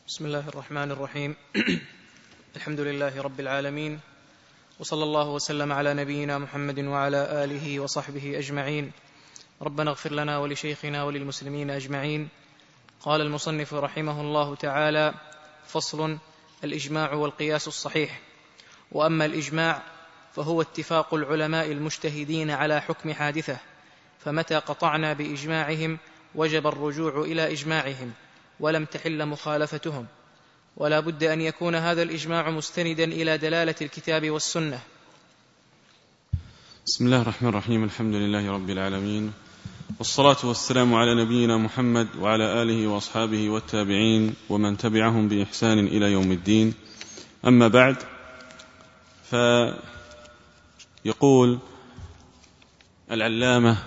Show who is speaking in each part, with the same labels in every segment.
Speaker 1: بسم الله الرحمن الرحيم. الحمد لله رب العالمين، وصلى الله وسلم على نبينا محمد وعلى آله وصحبه أجمعين. ربنا اغفر لنا ولشيخنا وللمسلمين أجمعين. قال المصنف رحمه الله تعالى: فصل: الإجماع والقياس الصحيح. وأما الإجماع فهو اتفاق العلماء المجتهدين على حكم حادثة، فمتى قطعنا بإجماعهم وجب الرجوع إلى إجماعهم ولم تحل مخالفتهم، ولا بد أن يكون هذا الإجماع مستندا إلى دلالة الكتاب والسنة.
Speaker 2: بسم الله الرحمن الرحيم. الحمد لله رب العالمين، والصلاة والسلام على نبينا محمد وعلى آله وأصحابه والتابعين ومن تبعهم بإحسان إلى يوم الدين. أما بعد، فيقول العلامة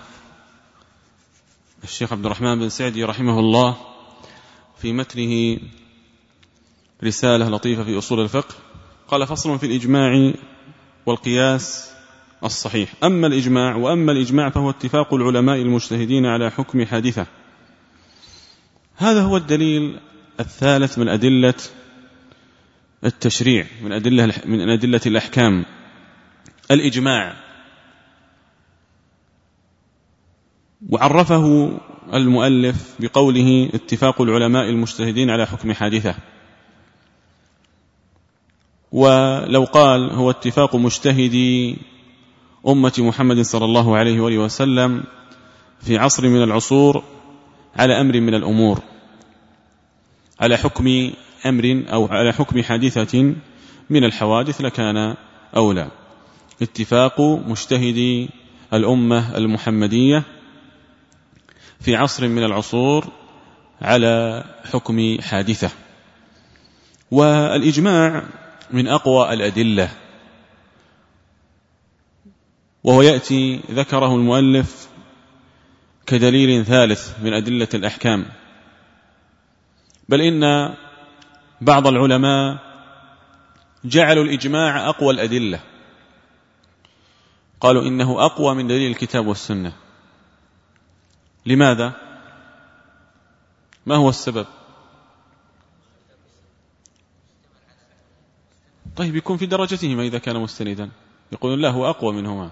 Speaker 2: الشيخ عبد الرحمن بن سعدي رحمه الله في متنه رسالة لطيفة في أصول الفقه، قال: فصل في الإجماع والقياس الصحيح. أما الإجماع فهو اتفاق العلماء المجتهدين على حكم حادثة. هذا هو الدليل الثالث من أدلة التشريع، من أدلة الأحكام، الإجماع. وعرفه المؤلف بقوله: اتفاق العلماء المجتهدين على حكم حادثة. ولو قال هو اتفاق مجتهدي أمة محمد صلى الله عليه وآله وسلم في عصر من العصور على أمر من الأمور، على حكم أمر أو على حكم حادثة من الحوادث، لكان أولى. اتفاق مجتهدي الأمة المحمدية في عصر من العصور على حكم حادثة. والإجماع من أقوى الأدلة، وهو يأتي ذكره المؤلف كدليل ثالث من أدلة الأحكام. بل إن بعض العلماء جعلوا الإجماع أقوى الأدلة، قالوا إنه أقوى من دليل الكتاب والسنة. لماذا؟ ما هو السبب؟ طيب، يكون في درجتهما إذا كان مستندا، يقولون لا، هو أقوى منهما.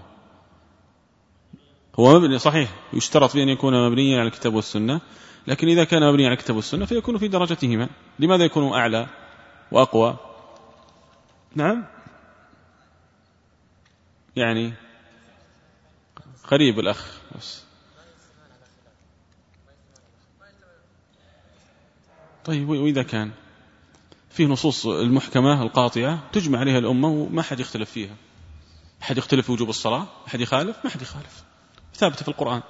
Speaker 2: هو مبني صحيح، يشترط في أن يكون مبنيا على الكتاب والسنة، لكن إذا كان مبنيا على الكتاب والسنة فيكون في درجتهما. لماذا يكون أعلى وأقوى؟ نعم، يعني قريب الأخ بس. طيب، وإذا كان فيه نصوص المحكمة القاطعة تجمع عليها الأمة وما حد يختلف فيها، حد يختلف في وجوب الصلاة، حد يخالف، ما حد يخالف، ثابتة في القرآن.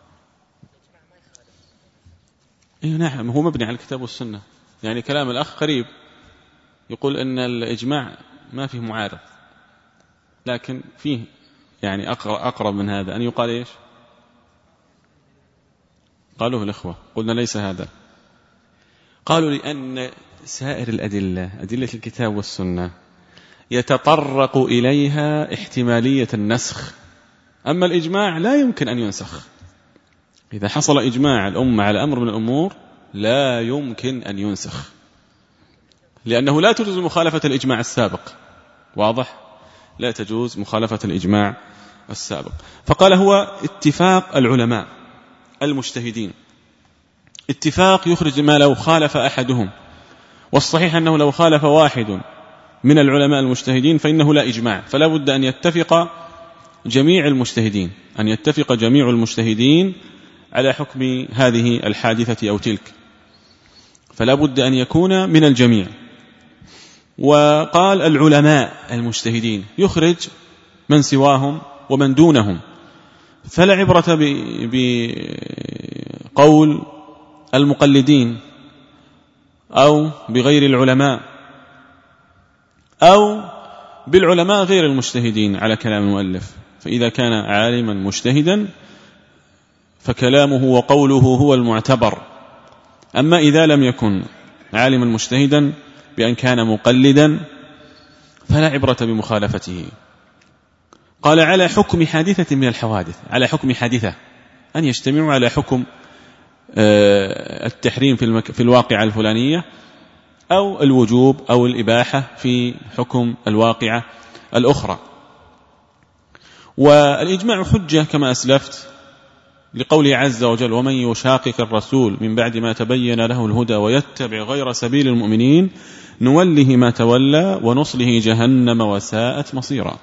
Speaker 2: إيه نعم، هو مبني على الكتاب والسنة. يعني كلام الأخ قريب، يقول أن الإجماع ما فيه معارض، لكن فيه يعني أقرب من هذا أن يقال إيش؟ قالوه الإخوة، قلنا ليس هذا. قالوا لأن سائر الأدلة، أدلة الكتاب والسنة، يتطرق إليها احتمالية النسخ، أما الإجماع لا يمكن أن ينسخ. إذا حصل إجماع الأمة على أمر من الأمور لا يمكن أن ينسخ، لأنه لا تجوز مخالفة الإجماع السابق. واضح؟ لا تجوز مخالفة الإجماع السابق. فقال هو اتفاق العلماء المجتهدين. اتفاق يخرج ما لو خالف أحدهم، والصحيح أنه لو خالف واحد من العلماء المجتهدين فإنه لا إجماع، فلا بد أن يتفق جميع المجتهدين، أن يتفق جميع المجتهدين على حكم هذه الحادثة أو تلك، فلا بد أن يكون من الجميع. وقال العلماء المجتهدين يخرج من سواهم ومن دونهم، فلا عبرة بقول المقلدين أو بغير العلماء أو بالعلماء غير المجتهدين على كلام المؤلف. فإذا كان عالما مجتهدا فكلامه وقوله هو المعتبر. أما إذا لم يكن عالما مجتهدا بأن كان مقلدا فلا عبرة بمخالفته. قال على حكم حادثة من الحوادث، على حكم حادثة، أن يجتمعوا على حكم التحريم في الواقعة الفلانية أو الوجوب أو الإباحة في حكم الواقعة الأخرى. والإجماع حجة كما أسلفت لقوله عز وجل: ومن يشاقق الرسول من بعد ما تبين له الهدى ويتبع غير سبيل المؤمنين نوله ما تولى ونصله جهنم وساءت مصيرا.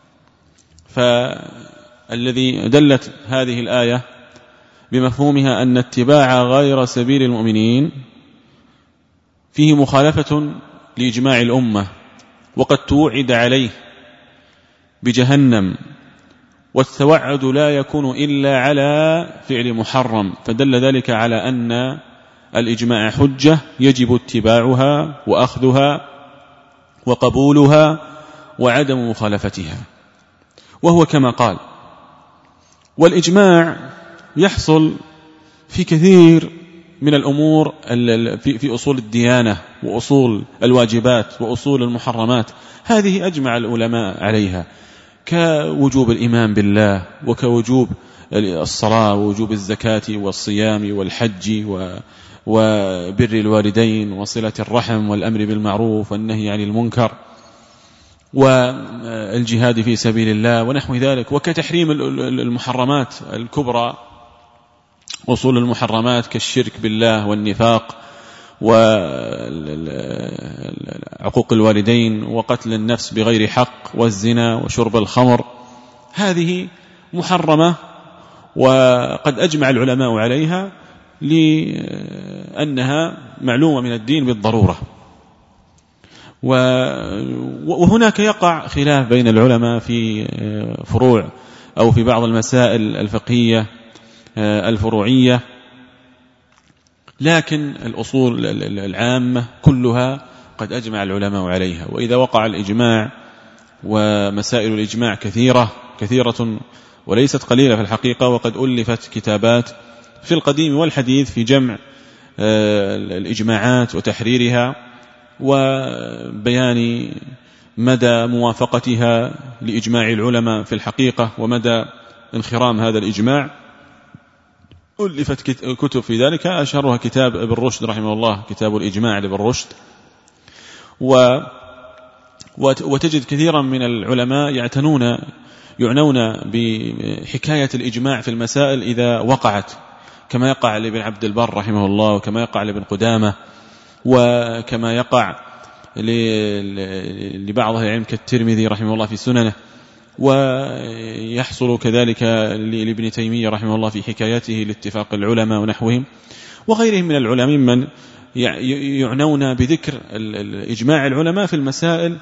Speaker 2: فالذي دلت هذه الآية بمفهومها أن اتباع غير سبيل المؤمنين فيه مخالفة لإجماع الأمة، وقد توعد عليه بجهنم، والتوعد لا يكون إلا على فعل محرم، فدل ذلك على أن الإجماع حجة يجب اتباعها وأخذها وقبولها وعدم مخالفتها. وهو كما قال: والإجماع يحصل في كثير من الأمور في أصول الديانة وأصول الواجبات وأصول المحرمات، هذه أجمع العلماء عليها، كوجوب الإيمان بالله، وكوجوب الصلاة، ووجوب الزكاة والصيام والحج وبر الوالدين وصلة الرحم والأمر بالمعروف والنهي عن المنكر والجهاد في سبيل الله ونحو ذلك، وكتحريم المحرمات الكبرى، أصول المحرمات كالشرك بالله والنفاق وعقوق الوالدين وقتل النفس بغير حق والزنا وشرب الخمر، هذه محرمة وقد أجمع العلماء عليها لأنها معلومة من الدين بالضرورة. وهناك يقع خلاف بين العلماء في فروع أو في بعض المسائل الفقهية الفروعية، لكن الأصول العامة كلها قد أجمع العلماء عليها. وإذا وقع الإجماع، ومسائل الإجماع كثيرة وليست قليلة في الحقيقة، وقد ألفت كتابات في القديم والحديث في جمع الإجماعات وتحريرها وبيان مدى موافقتها لإجماع العلماء في الحقيقة ومدى انخرام هذا الإجماع. ألفت كتب في ذلك، أشهرها كتاب ابن رشد رحمه الله، كتاب الإجماع لابن رشد. وتجد كثيرا من العلماء يعنون بحكاية الإجماع في المسائل إذا وقعت، كما يقع لابن عبد البر رحمه الله، وكما يقع لابن قدامة، وكما يقع لبعض أهل العلم كالترمذي رحمه الله في سننه، ويحصل كذلك لابن تيمية رحمه الله في حكايته لاتفاق العلماء ونحوهم، وغيرهم من العلماء من يعنون بذكر إجماع العلماء في المسائل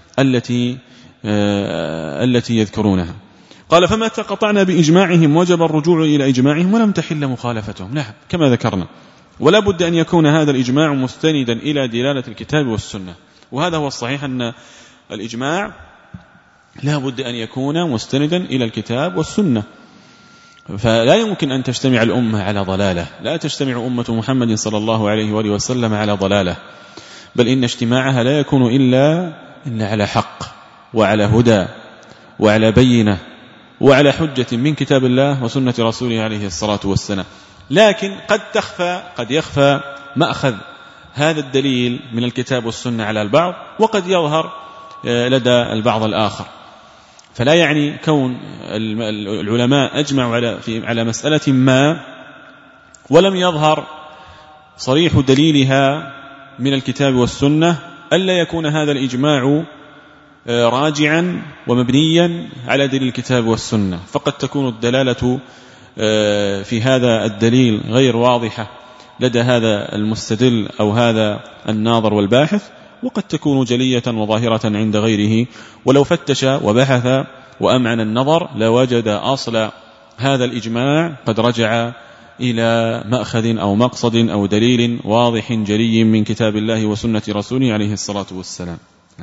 Speaker 2: التي يذكرونها. قال: فما تقطعنا بإجماعهم وجب الرجوع إلى إجماعهم ولم تحل مخالفتهم. لا، كما ذكرنا، ولا بد أن يكون هذا الإجماع مستندا إلى دلالة الكتاب والسنة. وهذا هو الصحيح، أن الإجماع لا بد أن يكون مستندا إلى الكتاب والسنة، فلا يمكن أن تجتمع الأمة على ضلالة، لا تجتمع أمة محمد صلى الله عليه وآله وسلم على ضلالة، بل إن اجتماعها لا يكون إلا على حق وعلى هدى وعلى بينة وعلى حجة من كتاب الله وسنة رسوله عليه الصلاة والسلام. لكن قد يخفى مأخذ هذا الدليل من الكتاب والسنة على البعض، وقد يظهر لدى البعض الآخر. فلا يعني كون العلماء أجمعوا على مسألة ما ولم يظهر صريح دليلها من الكتاب والسنة ألا يكون هذا الإجماع راجعا ومبنيا على دليل الكتاب والسنة، فقد تكون الدلالة في هذا الدليل غير واضحة لدى هذا المستدل أو هذا الناظر والباحث، وقد تكون جلية وظاهرة عند غيره، ولو فتش وبحث وأمعن النظر لوجد أصل هذا الإجماع قد رجع إلى مأخذ أو مقصد أو دليل واضح جلي من كتاب الله وسنة رسوله عليه الصلاة والسلام.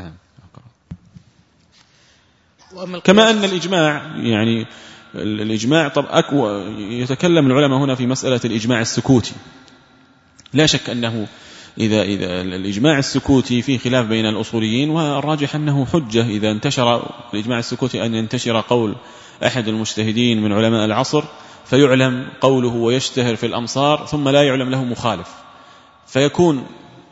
Speaker 2: كما أن الإجماع، يعني الإجماع يتكلم العلماء هنا في مسألة الإجماع السكوتي. لا شك أنه إذا الإجماع السكوتي فيه خلاف بين الأصوليين، والراجح أنه حجة إذا انتشر الإجماع السكوتي، أن ينتشر قول أحد المجتهدين من علماء العصر فيعلم قوله ويشتهر في الأمصار ثم لا يعلم له مخالف، فيكون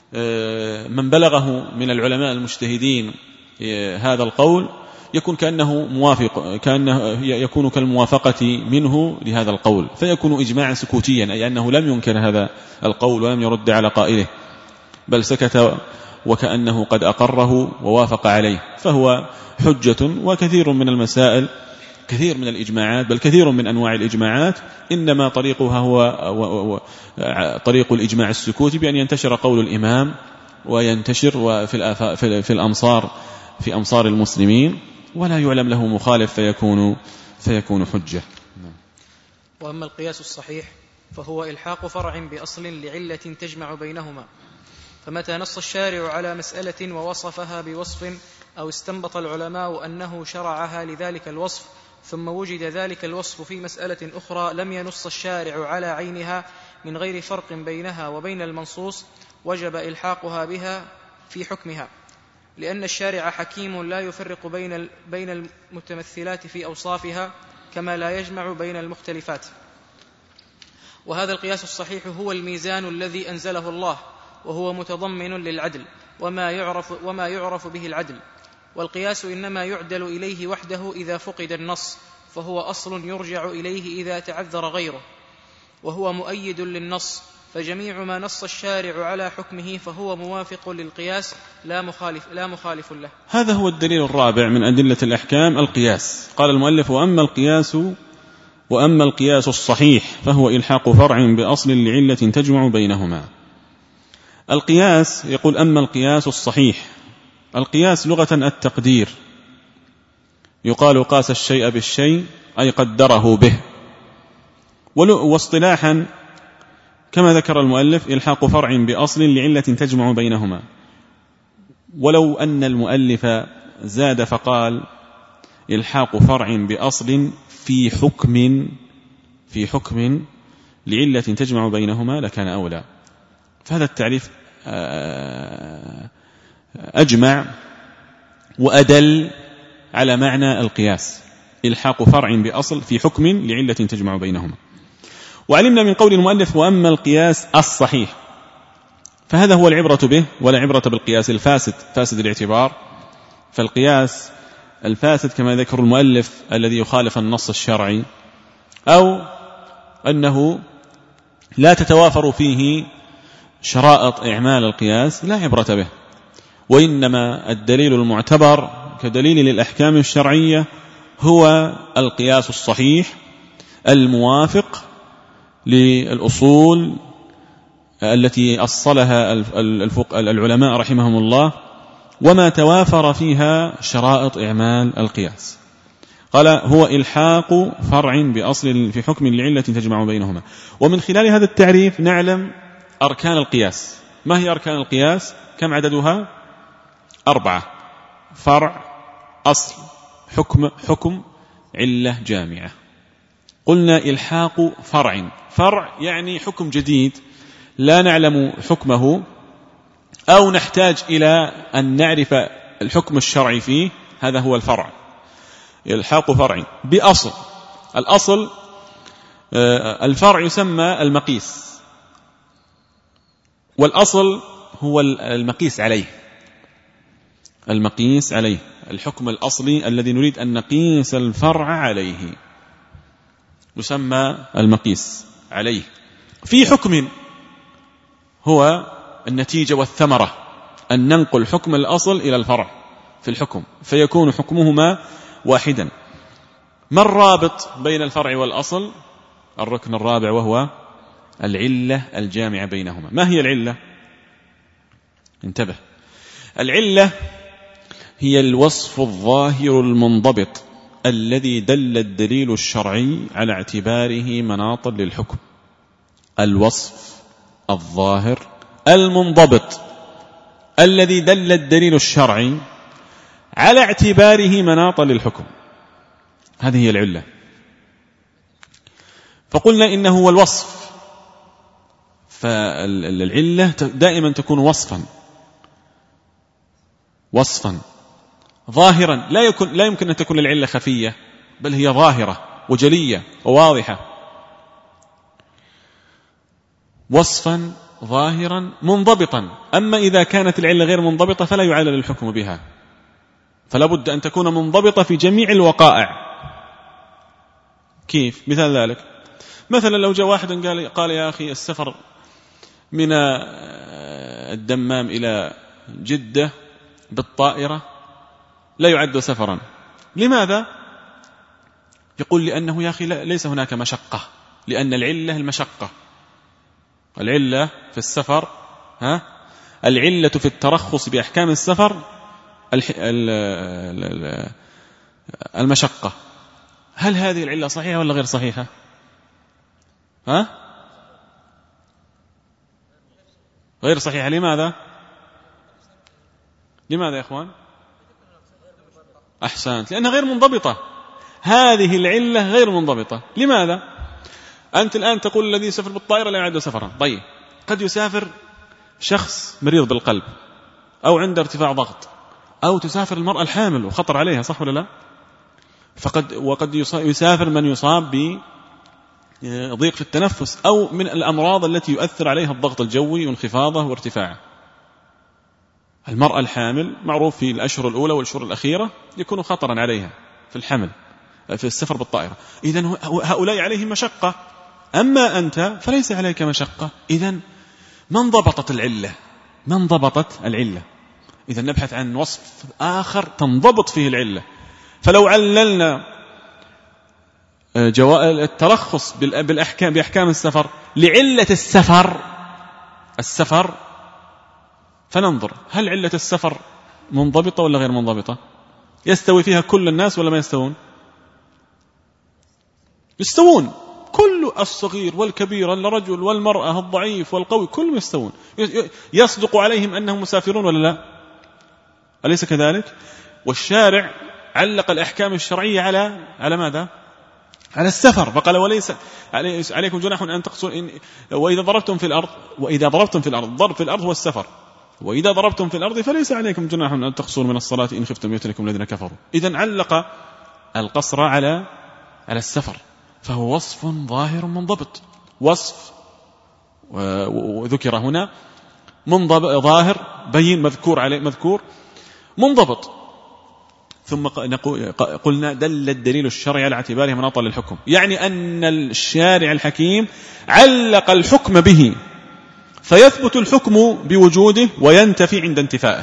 Speaker 2: من بلغه من العلماء المجتهدين هذا القول يكون كأنه موافق، يكون كالموافقة منه لهذا القول، فيكون إجماعا سكوتيا، أي أنه لم ينكر هذا القول ولم يرد على قائله، بل سكت وكأنه قد أقره ووافق عليه، فهو حجة. وكثير من المسائل، كثير من الإجماعات، بل كثير من أنواع الإجماعات إنما طريقها هو طريق الإجماع السكوتي، بأن ينتشر قول الإمام وينتشر في الأمصار، في أمصار المسلمين، ولا يعلم له مخالف فيكون حجة.
Speaker 1: وأما القياس الصحيح فهو إلحاق فرع بأصل لعلة تجمع بينهما، فمتى نص الشارع على مسألة ووصفها بوصف أو استنبط العلماء أنه شرعها لذلك الوصف، ثم وجد ذلك الوصف في مسألة أخرى لم ينص الشارع على عينها من غير فرق بينها وبين المنصوص، وجب إلحاقها بها في حكمها، لأن الشارع حكيم لا يفرق بين المتمثلات في أوصافها كما لا يجمع بين المختلفات. وهذا القياس الصحيح هو الميزان الذي أنزله الله، وهو متضمن للعدل وما يعرف به العدل. والقياس إنما يعدل إليه وحده إذا فقد النص، فهو أصل يرجع إليه إذا تعذر غيره، وهو مؤيد للنص، فجميع ما نص الشارع على حكمه فهو موافق للقياس لا مخالف له.
Speaker 2: هذا هو الدليل الرابع من أدلة الأحكام، القياس. قال المؤلف: وأما القياس الصحيح فهو إلحاق فرع بأصل لعلة تجمع بينهما. القياس، يقول: أما القياس الصحيح. القياس لغة التقدير، يقال قاس الشيء بالشيء أي قدره به. واصطلاحا كما ذكر المؤلف إلحاق فرع بأصل لعلة تجمع بينهما. ولو أن المؤلف زاد فقال إلحاق فرع بأصل في حكم لعلة تجمع بينهما لكان أولى، فهذا التعريف أجمع وأدل على معنى القياس، إلحاق فرع بأصل في حكم لعلة تجمع بينهما. وعلمنا من قول المؤلف: وأما القياس الصحيح، فهذا هو العبرة به، ولا عبرة بالقياس الفاسد، فاسد الاعتبار. فالقياس الفاسد كما ذكر المؤلف الذي يخالف النص الشرعي، أو أنه لا تتوافر فيه شرائط إعمال القياس، لا عبرة به. وإنما الدليل المعتبر كدليل للأحكام الشرعية هو القياس الصحيح الموافق للأصول التي أصلها العلماء رحمهم الله، وما توافر فيها شرائط إعمال القياس. قال: هو إلحاق فرع بأصل في حكم لعلة تجمع بينهما. ومن خلال هذا التعريف نعلم أركان القياس. ما هي أركان القياس؟ كم عددها؟ 4: فرع، أصل، حكم، علة جامعة. قلنا إلحاق فرع يعني حكم جديد لا نعلم حكمه أو نحتاج إلى أن نعرف الحكم الشرعي فيه، هذا هو الفرع. إلحاق فرع بأصل. الأصل الفرع يسمى المقيس، والأصل هو المقيس عليه، الحكم الأصلي الذي نريد أن نقيس الفرع عليه يسمى المقيس عليه. في حكم هو النتيجة والثمرة، أن ننقل حكم الأصل إلى الفرع في الحكم فيكون حكمهما واحدا. ما الرابط بين الفرع والأصل؟ الركن الرابع، وهو العلة الجامعة بينهما. ما هي العلة؟ انتبه، العلة هي الوصف الظاهر المنضبط الذي دل الدليل الشرعي على اعتباره مناطا للحكم. الوصف الظاهر المنضبط الذي دل الدليل الشرعي على اعتباره مناطا للحكم، هذه هي العلة. فقلنا إنه هو الوصف، فالعلة دائما تكون وصفا ظاهرا، لا يمكن أن تكون العلة خفية، بل هي ظاهرة وجلية وواضحة. وصفا ظاهرا منضبطا. أما إذا كانت العلة غير منضبطة فلا يعلل الحكم بها، فلا بد أن تكون منضبطة في جميع الوقائع. كيف؟ مثال ذلك، مثلا لو جاء واحد قال يا أخي السفر من الدمام إلى جدة بالطائرة لا يعد سفرا. لماذا؟ يقول لأنه يا أخي ليس هناك مشقة، لأن العلة المشقة. العلة في السفر العلة في الترخص بأحكام السفر المشقة. هل هذه العلة صحيحة ولا غير صحيحة؟ غير صحيحة. لماذا يا إخوان؟ أحسنت، لأنها غير منضبطة. هذه العلة غير منضبطة. لماذا؟ أنت الآن تقول الذي يسافر بالطائرة لا يعد سفرا. طيب، قد يسافر شخص مريض بالقلب أو عنده ارتفاع ضغط، أو تسافر المرأة الحامل وخطر عليها، صح ولا لا؟ وقد يسافر من يصاب بضيق في التنفس أو من الأمراض التي يؤثر عليها الضغط الجوي وانخفاضه وارتفاعه. المرأة الحامل معروف في الأشهر الأولى والشهور الأخيرة يكون خطرا عليها في الحمل في السفر بالطائرة. إذن هؤلاء عليهم مشقة، أما أنت فليس عليك مشقة. إذن من ضبطت العلة؟ إذن نبحث عن وصف آخر تنضبط فيه العلة. فلو عللنا الترخص بأحكام السفر لعلة السفر فننظر هل علة السفر منضبطة ولا غير منضبطة؟ يستوي فيها كل الناس ولا ما يستوون؟ يستوون، كل الصغير والكبير، الرجل والمرأة، الضعيف والقوي، كلهم يستوون. يصدق عليهم أنهم مسافرون ولا لا؟ أليس كذلك؟ والشارع علق الأحكام الشرعية على ماذا؟ على السفر، فقال وليس عليكم جناح أن تقصروا وإذا ضربتم في الأرض ضرب في الأرض هو السفر، وإذا ضربتم في الأرض فليس عليكم جناح أن تقصروا من الصلاة إن خفتم يفتنكم الذين كفروا. إذن علق القصر على السفر، فهو وصف ظاهر منضبط. وصف وذكر هنا ظاهر بين مذكور منضبط. ثم قلنا دل الدليل الشرعي على اعتباره مناطا للحكم، يعني أن الشارع الحكيم علق الحكم به، فيثبت الحكم بوجوده وينتفي عند انتفائه.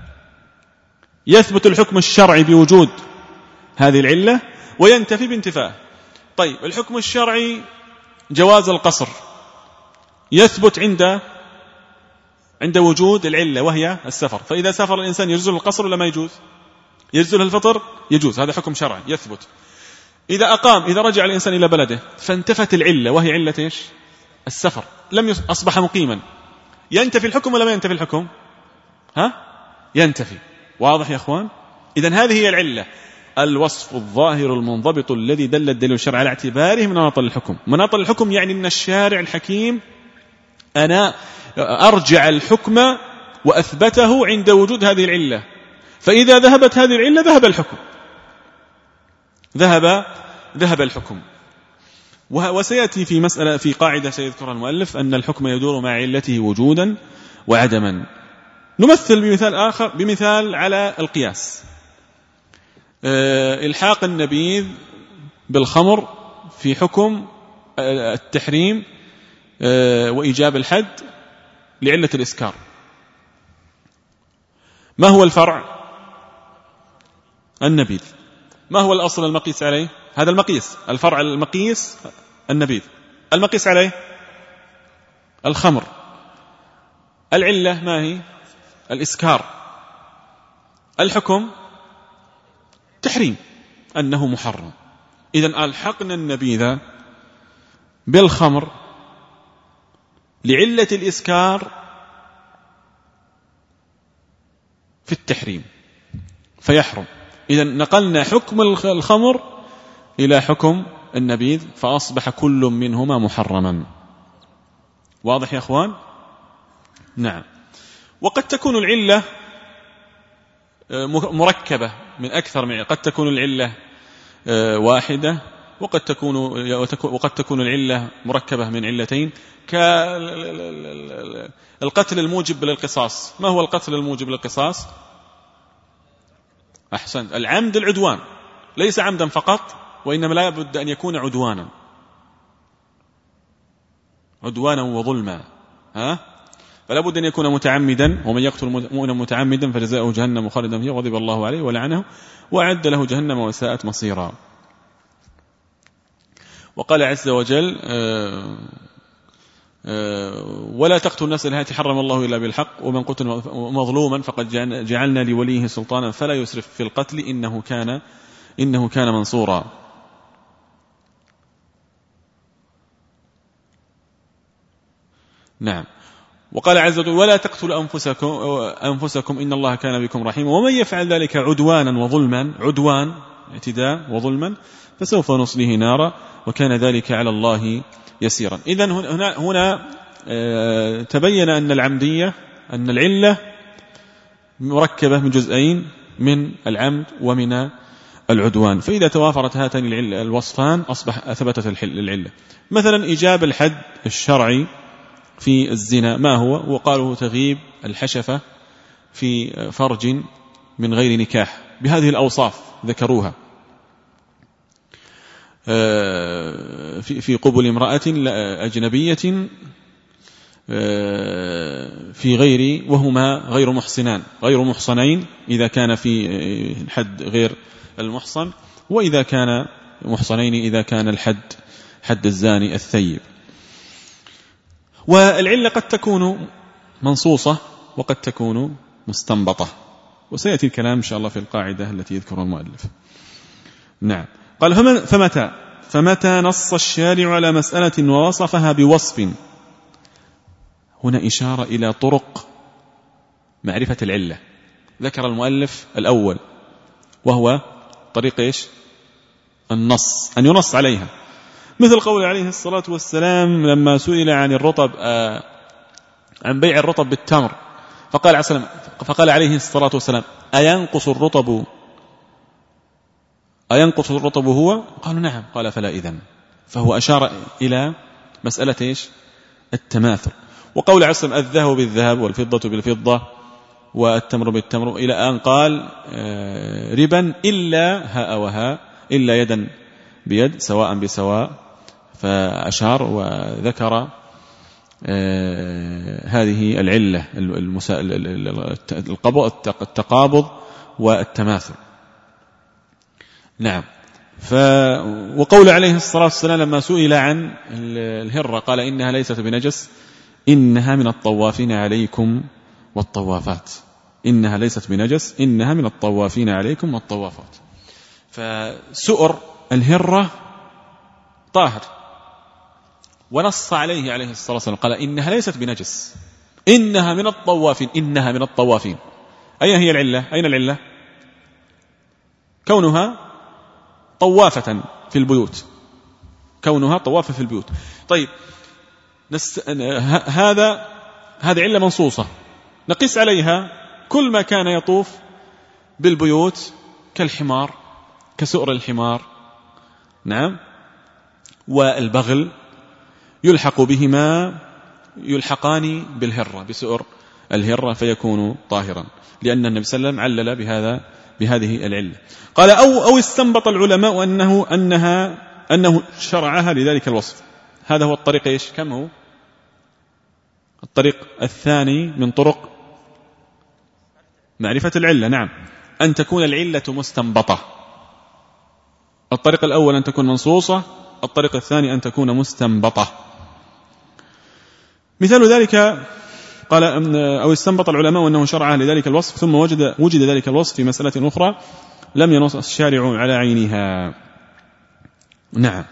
Speaker 2: يثبت الحكم الشرعي بوجود هذه العلة وينتفي بانتفائه. طيب، الحكم الشرعي جواز القصر يثبت عند وجود العلة وهي السفر. فإذا سافر الإنسان يجوز القصر ولا ما يجوز؟ يجوز الفطر؟ يجوز، هذا حكم شرعي يثبت. إذا رجع الإنسان إلى بلده فانتفت العلة وهي علة إيش؟ السفر، أصبح مقيما، ينتفي الحكم ولا ما ينتفي الحكم؟ ينتفي. واضح يا أخوان؟ إذن هذه هي العلة، الوصف الظاهر المنضبط الذي دل الدليل الشرعي على اعتباره مناط الحكم. مناط الحكم يعني أن الشارع الحكيم أنا أرجع الحكم وأثبته عند وجود هذه العلة، فإذا ذهبت هذه العلة ذهب الحكم، ذهب الحكم. وسيأتي في قاعدة سيذكرها المؤلف أن الحكم يدور مع علته وجودا وعدما. نمثل بمثال على القياس. إلحاق النبيذ بالخمر في حكم التحريم وإيجاب الحد لعلة الإسكار. ما هو الفرع؟ النبيذ. ما هو الأصل المقيس عليه؟ هذا المقيس، الفرع المقيس النبيذ، المقيس عليه الخمر. العلة ما هي؟ الإسكار. الحكم تحريم، أنه محرم. إذن ألحقنا النبيذ بالخمر لعلة الإسكار في التحريم فيحرم. إذن نقلنا حكم الخمر إلى حكم النبيذ فأصبح كل منهما محرما. واضح يا أخوان؟ نعم. وقد تكون العلة مركبة من أكثر من، قد تكون العلة واحدة وقد تكون العلة مركبة من علتين، كالقتل الموجب للقصاص. ما هو القتل الموجب للقصاص؟ أحسنت، العمد العدوان، ليس عمدا فقط، وإنما لا بد أن يكون عدوانا وظلما، فلا بد أن يكون متعمدا. ومن يقتل مؤمنا متعمدا فجزاؤه جهنم خالدا فيها وغضب الله عليه ولعنه وأعد له جهنم وساءت مصيرا. وقال عز وجل: ولا تقتلوا النفس التي حرم الله إلا بالحق ومن قتل مظلوما فقد جعلنا لوليه سلطانا فلا يسرف في القتل إنه كان منصورا. نعم. وقال عز وجل: ولا تقتلوا أنفسكم إن الله كان بكم رحيما ومن يفعل ذلك عدوانا وظلما، عدوان اعتداء وظلما، فسوف نصليه نارا وكان ذلك على الله يسيرا. إذن هنا تبين أن العلة مركبة من جزئين، من العمد ومن العدوان، فإذا توافرت هاتان الوصفان ثبتت العلة. مثلا إيجاب الحد الشرعي في الزنا ما هو؟ وقالوا تغيب الحشفة في فرج من غير نكاح، بهذه الأوصاف ذكروها: في قبل امرأة أجنبية في وهما غير محصنين إذا كان في الحد غير المحصن، وإذا كان محصنين إذا كان الحد حد الزاني الثيب. والعلة قد تكون منصوصة وقد تكون مستنبطة، وسيأتي الكلام إن شاء الله في القاعدة التي يذكرها المؤلف. نعم. قال: فمتى نص الشارع على مسألة ووصفها بوصف. هنا إشارة إلى طرق معرفة العلة. ذكر المؤلف الأول وهو طريق النص، أن ينص عليها، مثل قول عليه الصلاة والسلام لما سئل عن بيع الرطب بالتمر، فقال عليه الصلاة والسلام: أينقص الرطب هو؟ قالوا: نعم. قال: فلا إذن. فهو أشار إلى مسألة التماثل. وقول عليه الصلاة والسلام: الذهب بالذهب والفضة بالفضة والتمر بالتمر، إلى أن قال: ربا إلا هاء وهاء، إلا يدا بيد سواء بسواء. فأشار وذكر هذه العلة، التقابض والتماثل. نعم. وقول عليه الصلاة والسلام لما سئل عن الهرة قال: إنها ليست بنجس، إنها من الطوافين عليكم والطوافات. إنها ليست بنجس، إنها من الطوافين عليكم والطوافات. فسؤر الهرة طاهر، ونص عليه الصلاة والسلام قال: إنها ليست بنجس، إنها من الطوافين، إنها من الطوافين. أين هي العلة؟ أين العلة؟ كونها طوافة في البيوت، كونها طوافة في البيوت. طيب، هذا علة منصوصة، نقيس عليها كل ما كان يطوف بالبيوت كالحمار، كسؤر الحمار، نعم، والبغل، يلحقان بالهرة، بسؤر الهرة، فيكون طاهرا، لأن النبي صلى الله عليه وسلم علل بهذه العلة. قال: أو استنبط العلماء أنه شرعها لذلك الوصف. هذا هو الطريق كم هو؟ الطريق الثاني من طرق معرفة العلة. نعم، أن تكون العلة مستنبطة. الطريق الأول أن تكون منصوصة، الطريق الثاني أن تكون مستنبطة. مثال ذلك قال: أو استنبط العلماء أنه شرعها لذلك الوصف ثم وجد ذلك الوصف في مسألة أخرى لم ينص الشارع على عينها. نعم.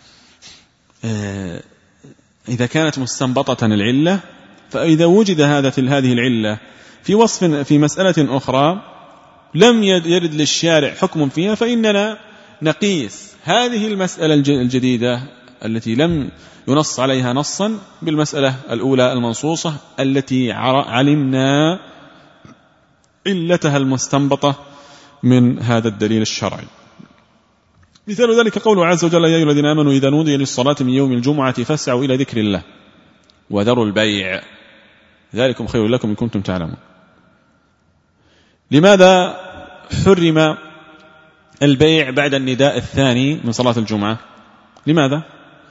Speaker 2: إذا كانت مستنبطة العلة، فإذا وجد هذه العلة في وصف في مسألة أخرى لم يرد للشارع حكم فيها، فإننا نقيس هذه المسألة الجديدة التي لم ينص عليها نصا بالمسألة الأولى المنصوصة التي علمنا علتها المستنبطة من هذا الدليل الشرعي. مثال ذلك قوله عز وجل: يا أيها الذين آمنوا إذا نودي للصلاة من يوم الجمعة فاسعوا إلى ذكر الله وذروا البيع ذلكم خير لكم إن كنتم تعلمون. لماذا حرم البيع بعد النداء الثاني من صلاة الجمعة؟ لماذا؟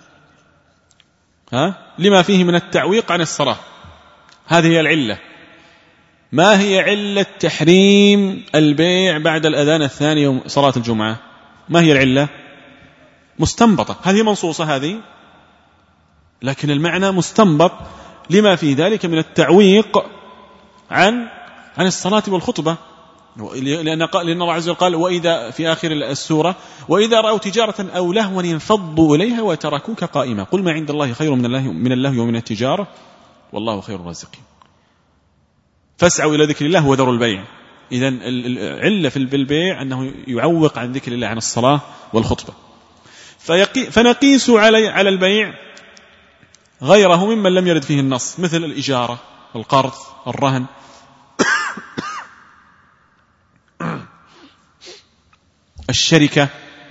Speaker 2: لما فيه من التعويق عن الصلاة. هذه هي العلة. ما هي علة تحريم البيع بعد الأذان الثاني يوم صلاة الجمعة؟ ما هي العلة؟ مستنبطة. هذه منصوصة هذه، لكن المعنى مستنبط لما في ذلك من التعويق عن الصلاة والخطبة. لأن الله عز وجل قال: وإذا في آخر السورة: وإذا رأوا تجارة أو لهوا انفضوا إليها وتركوك قائما قل ما عند الله خير من اللهو ومن التجارة والله خير الرازقين. فاسعوا إلى ذكر الله وذروا البيع. إذن العلة في البيع أنه يعوق عن ذكر الله، عن الصلاة والخطبة. فنقيس على البيع غيره ممن لم يرد فيه النص، مثل الإجارة، القرض، الرهن، الشركة،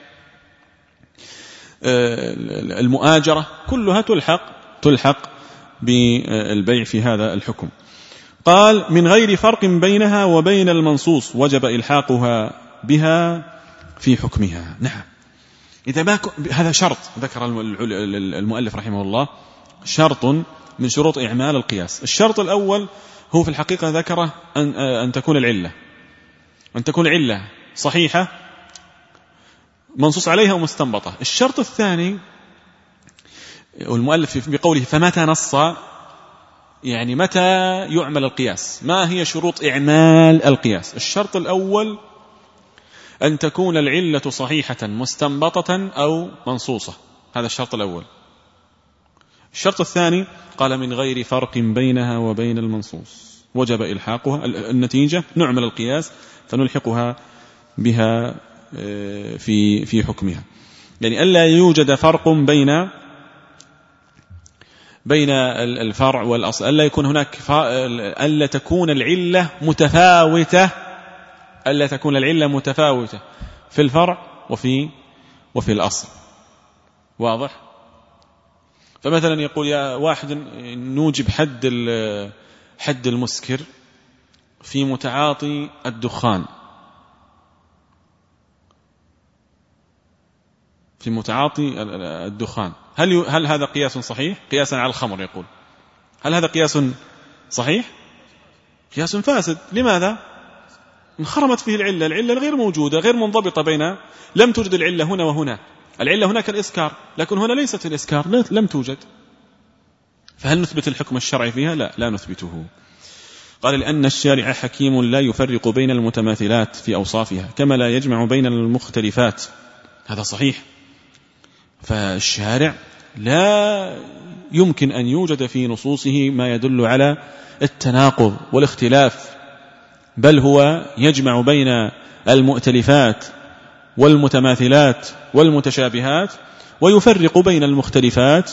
Speaker 2: المؤاجرة، كلها تلحق بالبيع في هذا الحكم. قال: من غير فرق بينها وبين المنصوص وجب إلحاقها بها في حكمها. نعم، إذا هذا شرط ذكر المؤلف رحمه الله، شرط من شروط إعمال القياس. الشرط الأول هو في الحقيقة ذكره أن تكون العلة صحيحة منصوص عليها ومستنبطة. الشرط الثاني والمؤلف بقوله فمتى نص، يعني متى يعمل القياس، ما هي شروط إعمال القياس؟ الشرط الأول أن تكون العلة صحيحة مستنبطة أو منصوصة، هذا الشرط الأول. الشرط الثاني قال: من غير فرق بينها وبين المنصوص وجب إلحاقها. النتيجة نعمل القياس فنلحقها بها في حكمها، يعني ألا يوجد فرق بين الفرع والأصل، ألا يكون هناك ألا تكون العلة متفاوتة في الفرع وفي الأصل. واضح؟ فمثلا يقول يا واحد نوجب حد المسكر في متعاطي الدخان، هل هذا قياس صحيح؟ قياسا على الخمر يقول، هل هذا قياس صحيح؟ قياس فاسد. لماذا؟ انخرمت فيه العلة غير موجودة، غير منضبطة لم توجد العلة هنا وهنا. العلة هناك الإسكار، لكن هنا ليست الإسكار، لم توجد. فهل نثبت الحكم الشرعي فيها؟ لا نثبته. قال: لأن الشارع حكيم لا يفرق بين المتماثلات في أوصافها كما لا يجمع بين المختلفات. هذا صحيح. فالشارع لا يمكن أن يوجد في نصوصه ما يدل على التناقض والاختلاف، بل هو يجمع بين المؤتلفات والمتماثلات والمتشابهات، ويفرق بين المختلفات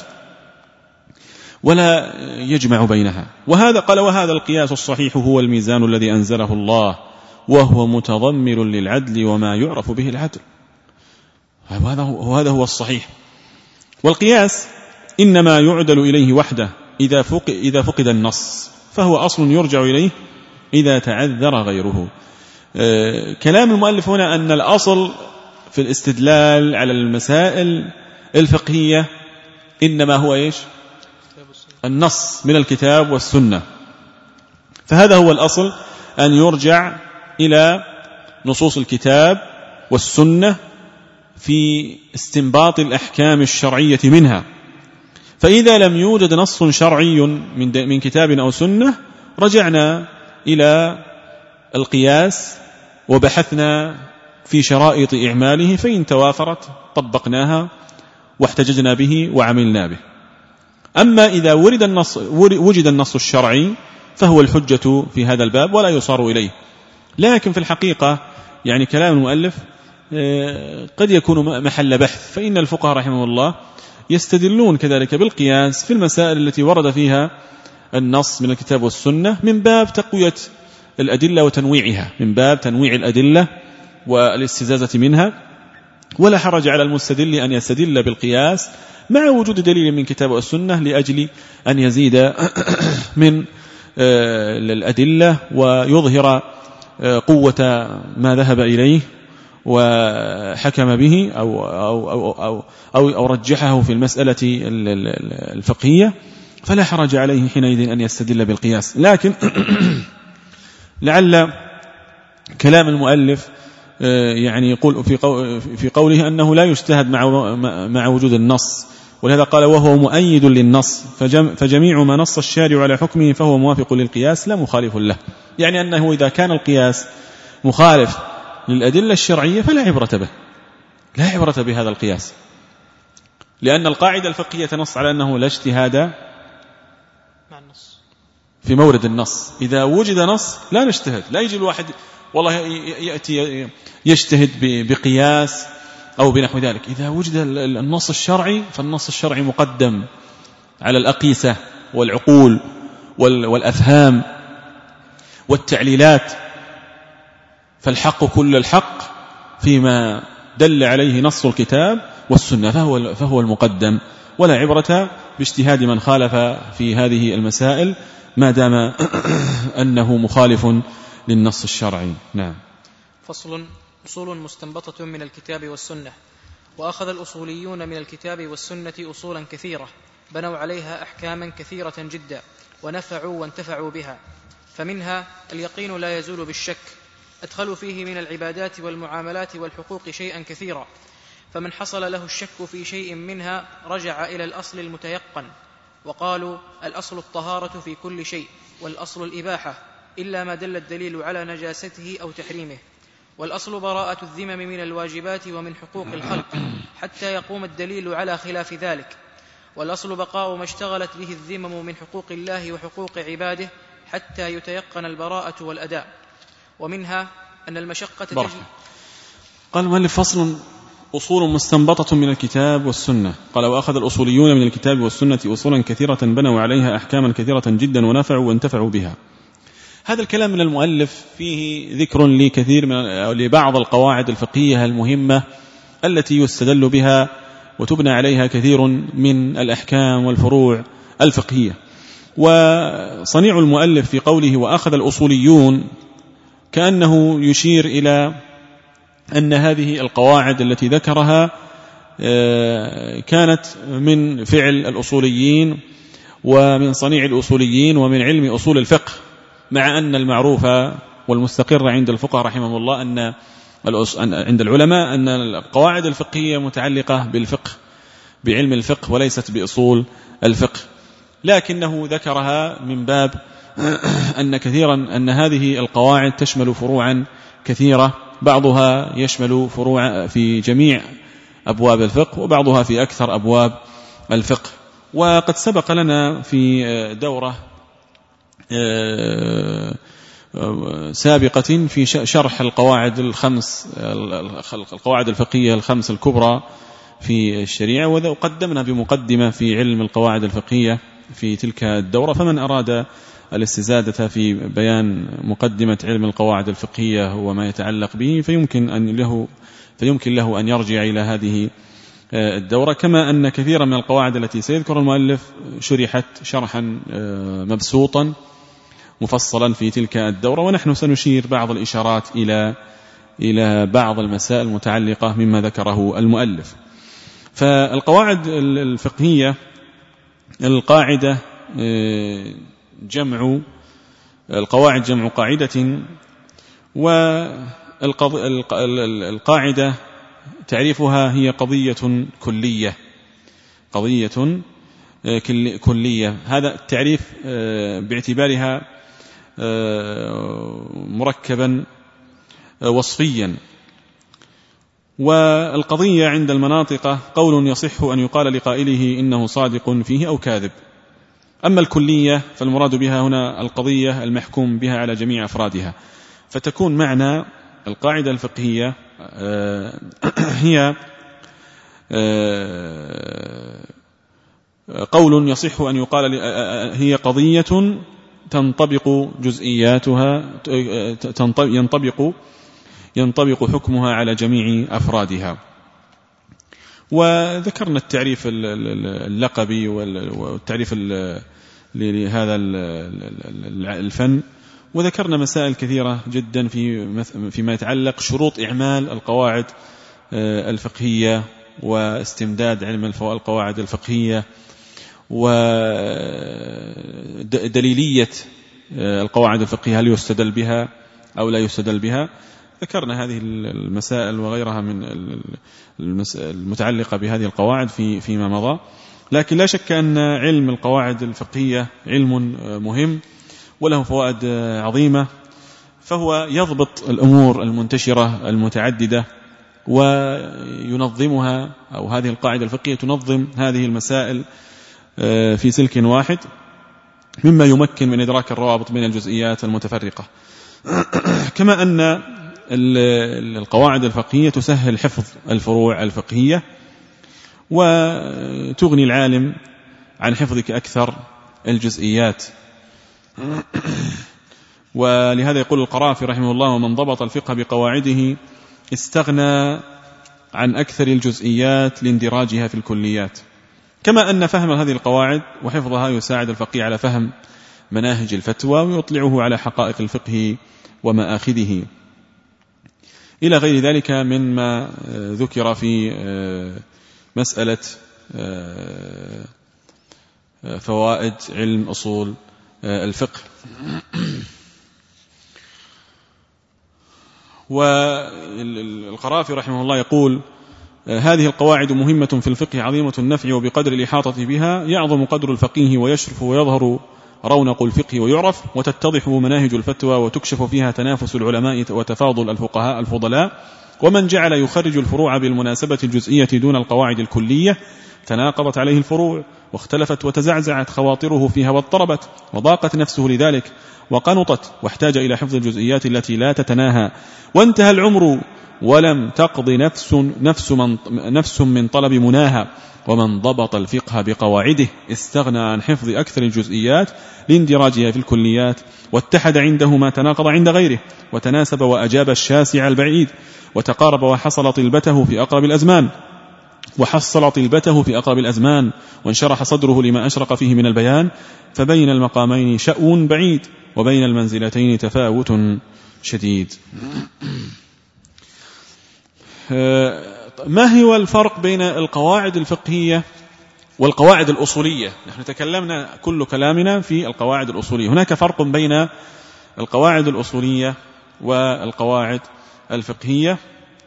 Speaker 2: ولا يجمع بينها. وهذا القياس الصحيح هو الميزان الذي أنزله الله، وهو متضمن للعدل وما يعرف به العدل. وهذا هو الصحيح. والقياس إنما يعدل إليه وحده إذا فقد النص، فهو أصل يرجع إليه إذا تعذر غيره. كلام المؤلف هنا أن الأصل في الاستدلال على المسائل الفقهية إنما هو إيش؟ النص من الكتاب والسنة. فهذا هو الأصل، أن يرجع إلى نصوص الكتاب والسنة في استنباط الأحكام الشرعية منها. فإذا لم يوجد نص شرعي من كتاب أو سنة رجعنا إلى القياس وبحثنا في شرائط إعماله، فإن توافرت طبقناها واحتججنا به وعملنا به. أما إذا وجد النص الشرعي فهو الحجة في هذا الباب ولا يصار إليه. لكن في الحقيقة يعني كلام المؤلف قد يكون محل بحث، فإن الفقهاء رحمه الله يستدلون كذلك بالقياس في المسائل التي ورد فيها النص من الكتاب والسنة من باب تقوية الأدلة وتنويعها، من باب تنويع الأدلة والاستزازة منها، ولا حرج على المستدل أن يستدل بالقياس مع وجود دليل من كتاب والسنة لأجل أن يزيد من الأدلة ويظهر قوة ما ذهب إليه وحكم به أو رجحه في المسألة الفقهية، فلا حرج عليه حينئذ أن يستدل بالقياس. لكن لعل كلام المؤلف يعني يقول في قوله أنه لا يجتهد مع وجود النص، ولهذا قال وهو مؤيد للنص، فجميع ما نص الشارع على حكمه فهو موافق للقياس لا مخالف له. يعني أنه إذا كان القياس مخالف للأدلة الشرعية فلا عبرة به، لا عبرة بهذا القياس، لأن القاعدة الفقهية تنص على أنه لا اجتهاد
Speaker 1: مع النص
Speaker 2: في مورد النص. إذا وجد نص لا نجتهد، لا يجي الواحد والله يأتي يجتهد بقياس أو بنحو ذلك. إذا وجد النص الشرعي فالنص الشرعي مقدم على الأقيسة والعقول والأفهام والتعليلات، فالحق كل الحق فيما دل عليه نص الكتاب والسنة فهو المقدم، ولا عبرة باجتهاد من خالف في هذه المسائل ما دام أنه مخالف للنص الشرعي. نعم.
Speaker 1: فصل. أصول مستنبطة من الكتاب والسنة. وأخذ الأصوليون من الكتاب والسنة أصولا كثيرة بنوا عليها أحكاما كثيرة جدا ونفعوا وانتفعوا بها، فمنها اليقين لا يزول بالشك، أدخلوا فيه من العبادات والمعاملات والحقوق شيئا كثيرا، فمن حصل له الشك في شيء منها رجع إلى الأصل المتيقن، وقالوا الأصل الطهارة في كل شيء، والأصل الإباحة إلا ما دل الدليل على نجاسته أو تحريمه، والأصل براءة الذمم من الواجبات ومن حقوق الخلق حتى يقوم الدليل على خلاف ذلك، والأصل بقاء ما اشتغلت به الذمم من حقوق الله وحقوق عباده حتى يتيقن البراءة والأداء، ومنها أن المشقة تجري.
Speaker 2: قال المؤلف فصل. أصول مستنبطة من الكتاب والسنة. قال وأخذ الأصوليون من الكتاب والسنة أصولا كثيرة بنوا عليها أحكاما كثيرة جدا ونفعوا وانتفعوا بها. هذا الكلام من المؤلف فيه ذكر لكثير لبعض القواعد الفقهية المهمة التي يستدل بها وتبنى عليها كثير من الأحكام والفروع الفقهية. وصنيع المؤلف في قوله وأخذ الأصوليون كأنه يشير إلى أن هذه القواعد التي ذكرها كانت من فعل الأصوليين ومن صنيع الأصوليين ومن علم أصول الفقه، مع أن المعروف والمستقر عند الفقهاء رحمه الله أن عند العلماء أن القواعد الفقهية متعلقة بالفقه بعلم الفقه وليست بأصول الفقه، لكنه ذكرها من باب أن كثيرا أن هذه القواعد تشمل فروعا كثيرة، بعضها يشمل فروع في جميع أبواب الفقه وبعضها في أكثر أبواب الفقه. وقد سبق لنا في دورة سابقة في شرح القواعد القواعد الفقهية الخمس الكبرى في الشريعة، وقدمنا بمقدمة في علم القواعد الفقهية في تلك الدورة، فمن أراد الاستزادة في بيان مقدمة علم القواعد الفقهية وما يتعلق به فيمكن له أن يرجع إلى هذه الدورة، كما أن كثيرا من القواعد التي سيذكر المؤلف شرحت شرحا مبسوطا مفصلا في تلك الدورة، ونحن سنشير بعض الإشارات إلى بعض المسائل المتعلقة مما ذكره المؤلف. فالقواعد الفقهية القاعدة جمع قاعدة، والقاعدة تعريفها هي قضية كلية. هذا التعريف باعتبارها مركبا وصفيا. والقضية عند المناطق قول يصح أن يقال لقائله إنه صادق فيه أو كاذب. أما الكلية فالمراد بها هنا القضية المحكوم بها على جميع أفرادها، فتكون معنى القاعدة الفقهية هي قول يصح أن يقال هي قضية تنطبق جزئياتها ينطبق حكمها على جميع أفرادها. وذكرنا التعريف اللقبي والتعريف لهذا الفن، وذكرنا مسائل كثيرة جدا فيما يتعلق شروط إعمال القواعد الفقهية واستمداد علم القواعد الفقهية ودليلية القواعد الفقهية، هل يستدل بها أو لا يستدل بها. ذكرنا هذه المسائل وغيرها من المتعلقة بهذه القواعد فيما مضى. لكن لا شك أن علم القواعد الفقهية علم مهم وله فوائد عظيمة، فهو يضبط الأمور المنتشرة المتعددة وينظمها، أو هذه القاعدة الفقهية تنظم هذه المسائل في سلك واحد، مما يمكن من إدراك الروابط بين الجزئيات المتفرقة. كما أن القواعد الفقهية تسهل حفظ الفروع الفقهية وتغني العالم عن حفظ أكثر الجزئيات. ولهذا يقول القرافي رحمه الله: ومن ضبط الفقه بقواعده استغنى عن أكثر الجزئيات لاندراجها في الكليات. كما أن فهم هذه القواعد وحفظها يساعد الفقيه على فهم مناهج الفتوى ويطلعه على حقائق الفقه ومآخذه، إلى غير ذلك مما ذكر في مسألة فوائد علم أصول الفقه. والقرافي رحمه الله يقول: هذه القواعد مهمة في الفقه عظيمة النفع، وبقدر الإحاطة بها يعظم قدر الفقيه ويشرف ويظهر رونق الفقه ويعرف، وتتضح مناهج الفتوى وتكشف فيها تنافس العلماء وتفاضل الفقهاء الفضلاء. ومن جعل يخرج الفروع بالمناسبة الجزئية دون القواعد الكلية تناقضت عليه الفروع واختلفت وتزعزعت خواطره فيها واضطربت وضاقت نفسه لذلك وقنطت، واحتاج إلى حفظ الجزئيات التي لا تتناهى، وانتهى العمر ولم تقض نفس من طلب مناهى. ومن ضبط الفقه بقواعده استغنى عن حفظ أكثر الجزئيات لاندراجها في الكليات، واتحد عنده ما تناقض عند غيره، وتناسب وأجاب الشاسع البعيد، وتقارب وحصل طلبته في أقرب الأزمان، وانشرح صدره لما أشرق فيه من البيان. فبين المقامين شأو بعيد، وبين المنزلتين تفاوت شديد. ما هو الفرق بين القواعد الفقهية والقواعد الأصولية؟ نحن تكلمنا كل كلامنا في القواعد الأصولية. هناك فرق بين القواعد الأصولية والقواعد الفقهية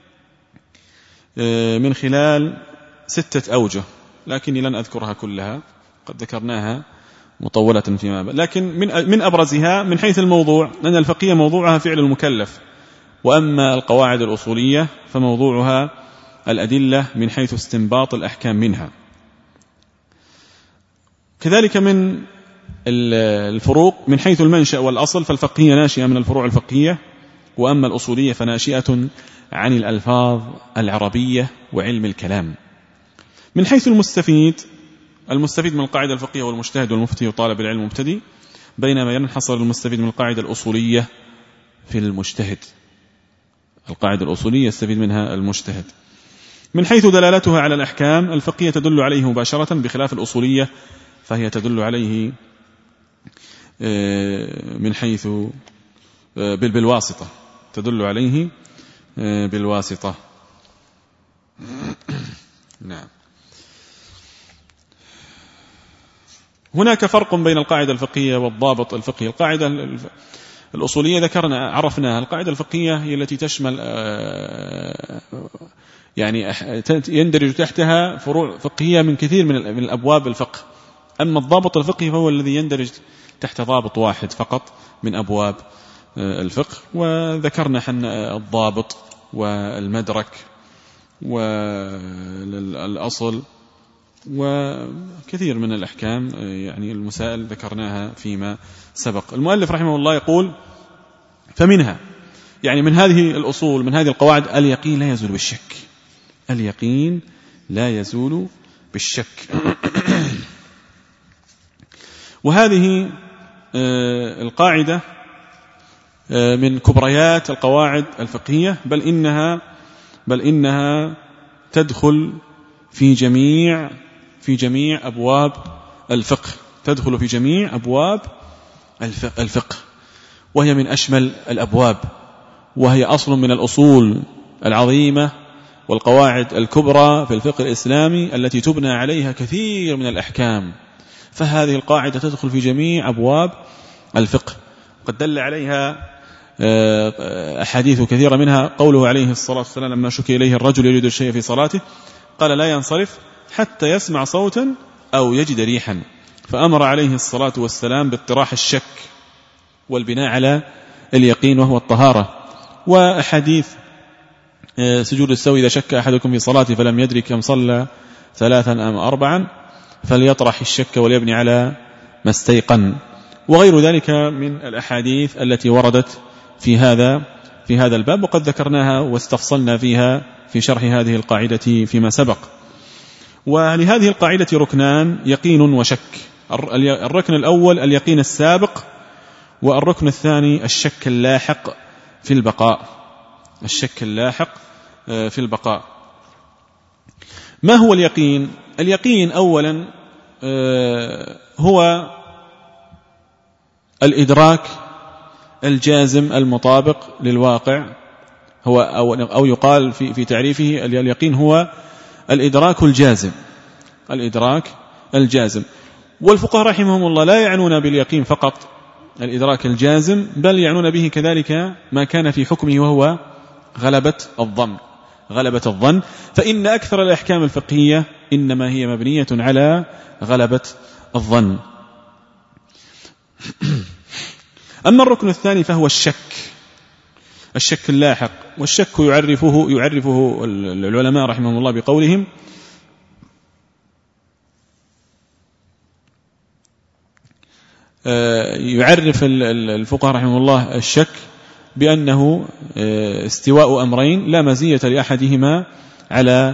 Speaker 2: من خلال 6 أوجه، لكني لن أذكرها كلها، قد ذكرناها مطولة فيما بعد. لكن من أبرزها من حيث الموضوع أن الفقهية موضوعها فعل المكلف، وأما القواعد الأصولية فموضوعها الأدلة من حيث استنباط الأحكام منها. كذلك من الفروق من حيث المنشأ والأصل، فالفقهية ناشئة من الفروع الفقهية، وأما الأصولية فناشئة عن الألفاظ العربية وعلم الكلام. من حيث المستفيد من القاعدة الفقهية والمجتهد والمفتي وطالب العلم المبتدئ، بينما ينحصر المستفيد من القاعدة الأصولية في المجتهد. القاعدة الأصولية يستفيد منها المجتهد. من حيث دلالتها على الأحكام، الفقهية تدل عليه مباشرة، بخلاف الأصولية فهي تدل عليه من حيث بالواسطة، تدل عليه بالواسطة. نعم. هناك فرق بين القاعدة الفقهية والضابط الفقهي. القاعدة الأصولية ذكرنا عرفناها. القاعدة الفقهية هي التي تشمل يعني يندرج تحتها فروع فقهية من كثير من الأبواب الفقه. أما الضابط الفقهي فهو الذي يندرج تحت ضابط واحد فقط من أبواب الفقه. وذكرنا حن الضابط والمدرك والأصل وكثير من الأحكام، يعني المسائل ذكرناها فيما سبق. المؤلف رحمه الله يقول: فمنها، يعني من هذه الأصول من هذه القواعد، اليقين لا يزول بالشك. اليقين لا يزول بالشك. وهذه القاعدة من كبريات القواعد الفقهية، بل إنها تدخل في جميع أبواب الفقه، تدخل في جميع أبواب الفقه، وهي من أشمل الأبواب، وهي أصل من الأصول العظيمة والقواعد الكبرى في الفقه الإسلامي التي تبنى عليها كثير من الأحكام. فهذه القاعدة تدخل في جميع أبواب الفقه، قد دل عليها أحاديث كثيرة، منها قوله عليه الصلاة والسلام لما شكي إليه الرجل يريد الشيء في صلاته قال لا ينصرف حتى يسمع صوتا أو يجد ريحا، فأمر عليه الصلاة والسلام باطراح الشك والبناء على اليقين وهو الطهارة. وأحاديث سجود السهو إذا شك أحدكم في صلاته فلم يدرك كم صلى 3 أم 4 فليطرح الشك وليبني على ما استيقن، وغير ذلك من الأحاديث التي وردت في هذا الباب، وقد ذكرناها واستفصلنا فيها في شرح هذه القاعدة فيما سبق. ولهذه القاعدة ركنان: يقين وشك. الركن الأول اليقين السابق، والركن الثاني الشك اللاحق في البقاء. ما هو اليقين؟ اليقين أولا هو الإدراك الجازم المطابق للواقع، هو أو يقال في تعريفه اليقين هو الإدراك الجازم. والفقهاء رحمهم الله لا يعنون باليقين فقط الإدراك الجازم، بل يعنون به كذلك ما كان في حكمه وهو غلبة الظن، فإن أكثر الأحكام الفقهية إنما هي مبنية على غلبة الظن. أما الركن الثاني فهو الشك اللاحق، والشك يعرفه العلماء رحمهم الله بقولهم: يعرف الفقهاء رحمهم الله الشك بأنه استواء أمرين لا مزية لأحدهما على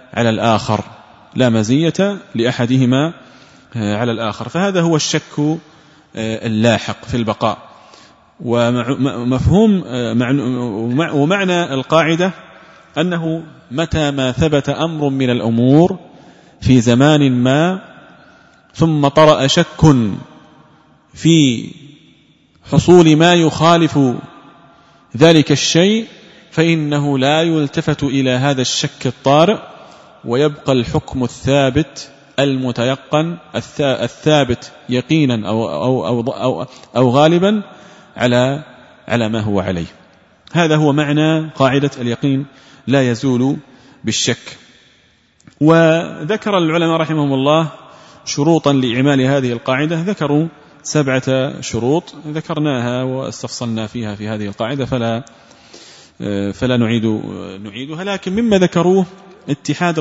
Speaker 2: الآخر، فهذا هو الشك اللاحق في البقاء. ومفهوم ومعنى القاعدة أنه متى ما ثبت أمر من الأمور في زمان ما ثم طرأ شك في حصول ما يخالف ذلك الشيء، فإنه لا يلتفت إلى هذا الشك الطارئ، ويبقى الحكم الثابت المتيقن الثابت يقينا أو غالبا على ما هو عليه. هذا هو معنى قاعدة اليقين لا يزول بالشك. وذكر العلماء رحمهم الله شروطا لإعمال هذه القاعدة، ذكروا 7 شروط ذكرناها واستفصلنا فيها في هذه القاعدة، فلا نعيدها، لكن مما ذكروه اتحاد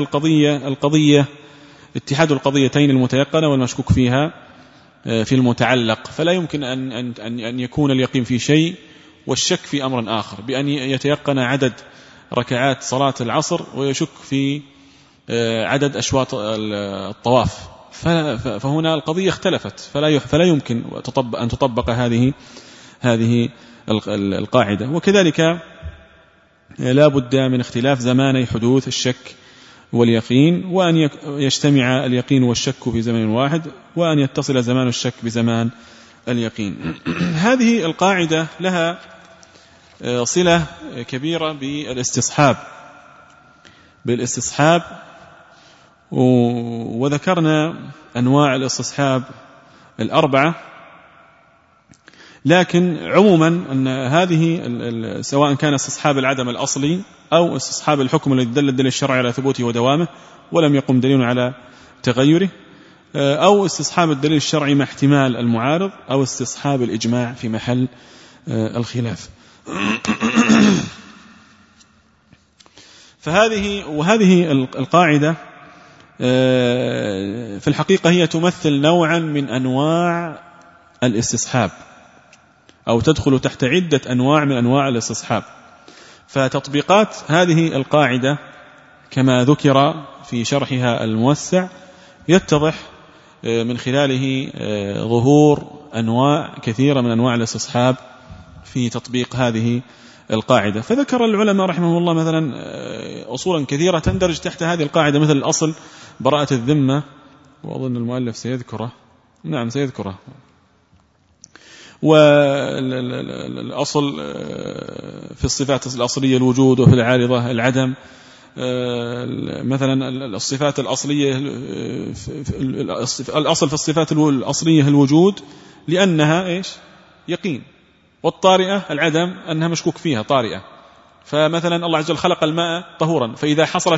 Speaker 2: القضيتين المتيقنة والمشكوك فيها في المتعلق، فلا يمكن أن يكون اليقين في شيء والشك في أمر آخر، بأن يتيقن عدد ركعات صلاة العصر ويشك في عدد أشواط الطواف، فهنا القضية اختلفت، فلا يمكن أن تطبق هذه القاعدة. وكذلك لا بد من اختلاف زماني حدوث الشك واليقين، وأن يجتمع اليقين والشك في زمن واحد، وأن يتصل زمان الشك بزمان اليقين. هذه القاعدة لها صلة كبيرة بالاستصحاب، وذكرنا أنواع الاستصحاب 4، لكن عموما أن هذه سواء كان استصحاب العدم الأصلي أو استصحاب الحكم الذي دل الدليل الشرعي على ثبوته ودوامه ولم يقم دليل على تغيره، أو استصحاب الدليل الشرعي مع احتمال المعارض، أو استصحاب الإجماع في محل الخلاف. وهذه القاعدة في الحقيقة هي تمثل نوعا من أنواع الاستصحاب، أو تدخل تحت عدة أنواع من أنواع الاستصحاب. فتطبيقات هذه القاعدة كما ذكر في شرحها الموسع يتضح من خلاله ظهور أنواع كثيرة من أنواع الاستصحاب في تطبيق هذه القاعدة. فذكر العلماء رحمه الله مثلا أصولا كثيرة تندرج تحت هذه القاعدة، مثل الأصل براءة الذمة، وأظن المؤلف سيذكره، نعم سيذكره. والأصل في الصفات الأصلية الوجود، وفي العارضة العدم. مثلا الصفات الأصلية، الأصل في الصفات الأصلية الوجود لأنها إيش؟ يقين. والطارئة العدم أنها مشكوك فيها طارئة. فمثلا الله عز وجل خلق الماء طهورا، فإذا حصل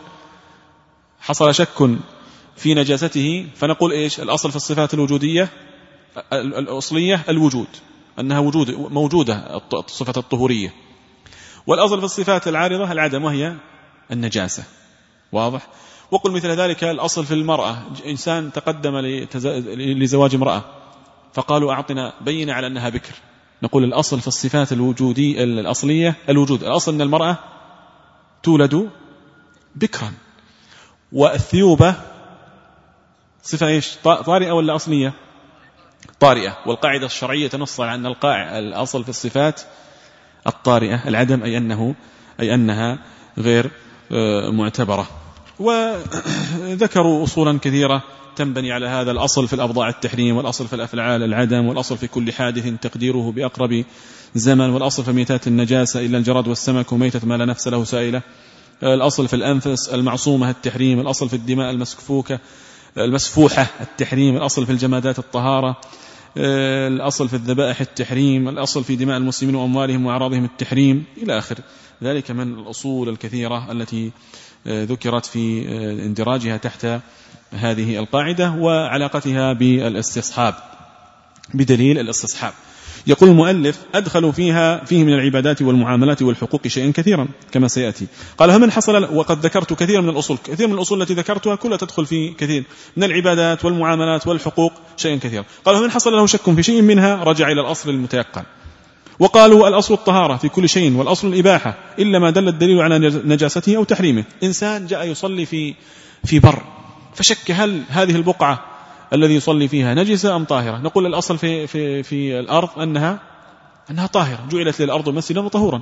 Speaker 2: شك في نجاسته فنقول إيش؟ الأصل في الصفات الوجودية الأصلية الوجود، أنها موجودة الصفة الطهورية. والأصل في الصفات العارضة العدم، وهي النجاسة. واضح؟ وقل مثل ذلك الأصل في المرأة، إنسان تقدم لزواج امرأة فقالوا أعطنا بينة على أنها بكر، نقول الأصل في الصفات الوجودية الأصلية الوجود، الأصل أن المرأة تولد بكرا. والثيوبة صفة إيش؟ طارئة ولا أصلية؟ طارئة. والقاعدة الشرعية تنص على أن الأصل في الصفات الطارئة العدم، أي أنها غير معتبرة. وذكروا أصولا كثيرة تنبني على هذا: الأصل في الأبضاع التحريم، والأصل في الأفعال العدم، والأصل في كل حادث تقديره بأقرب زمن، والأصل في ميتات النجاسة إلا الجراد والسمك وميتة ما لا نفس له سائلة، الأصل في الأنفس المعصومة التحريم، الأصل في الدماء المسفوحة التحريم، الأصل في الجمادات الطهارة، الأصل في الذبائح التحريم، الأصل في دماء المسلمين وأموالهم وأعراضهم التحريم، إلى آخر ذلك من الأصول الكثيرة التي ذكرت في اندراجها تحت هذه القاعدة وعلاقتها بالاستصحاب، بدليل الاستصحاب. يقول المؤلف: أدخلوا فيه من العبادات والمعاملات والحقوق شيئا كثيرا كما سيأتي. قال: فمن حصل، وقد ذكرت كثير من الأصول التي ذكرتها كلها تدخل في كثير من العبادات والمعاملات والحقوق شيئا كثيرا. قال: فمن حصل له شك في شيء منها رجع إلى الأصل المتيقن. وقالوا: الأصل الطهارة في كل شيء، والأصل الإباحة إلا ما دل الدليل على نجاسته أو تحريمه. إنسان جاء يصلي في بر، فشك هل هذه البقعة الذي يصلي فيها نجسة أم طاهرة؟ نقول الأصل في الأرض أنها طاهرة، جعلت للأرض مسجدا وطهورا،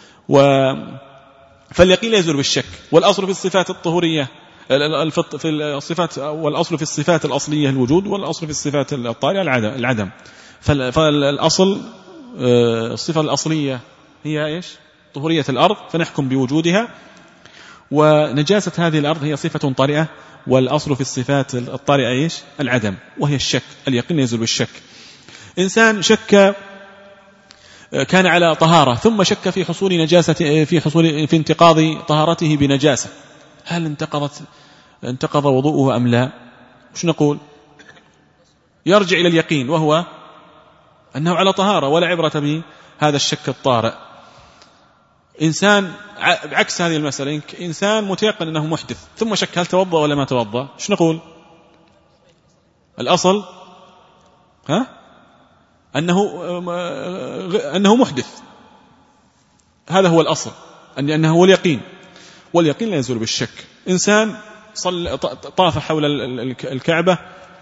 Speaker 2: فاليقين لا يزول بالشك. والأصل في الصفات الطهورية في الصفات، والأصل في الصفات الأصلية الوجود، والأصل في الصفات الطارئة العدم. فالأصل الصفة الأصلية هي إيش؟ طهورية الأرض، فنحكم بوجودها، ونجاسة هذه الأرض هي صفة طارئة. والأصل في الصفات الطارئة إيش؟ العدم، وهي الشك. اليقين يزول بالشك. إنسان شك، كان على طهارة ثم شك في حصول نجاسة، في انتقاض طهارته بنجاسة، هل انتقض وضوءه أم لا؟ وش نقول؟ يرجع إلى اليقين، وهو أنه على طهارة ولا عبرة بهذا الشك الطارئ. إنسان بعكس هذه المسألة، إنسان متيقن أنه محدث ثم شك هل توضأ ولا ما توضأ، شو نقول؟ الأصل أنه محدث، هذا هو الأصل، أنه هو اليقين، واليقين لا يزول بالشك. إنسان طاف حول الكعبة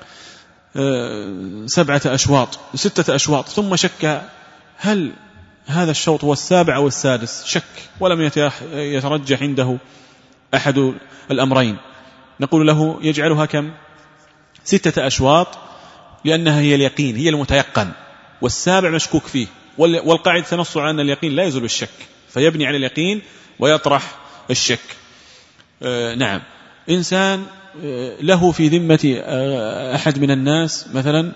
Speaker 2: 7 أشواط 6 أشواط ثم شك هل هذا الشوط هو 7 أو 6، شك ولم يترجح عنده أحد الأمرين، نقول له يجعلها كم؟ 6 أشواط، لأنها هي اليقين، هي المتيقن، والسابع مشكوك فيه. والقاعدة تنص على أن اليقين لا يزول بالشك، فيبني على اليقين ويطرح الشك. نعم. إنسان له في ذمة أحد من الناس مثلا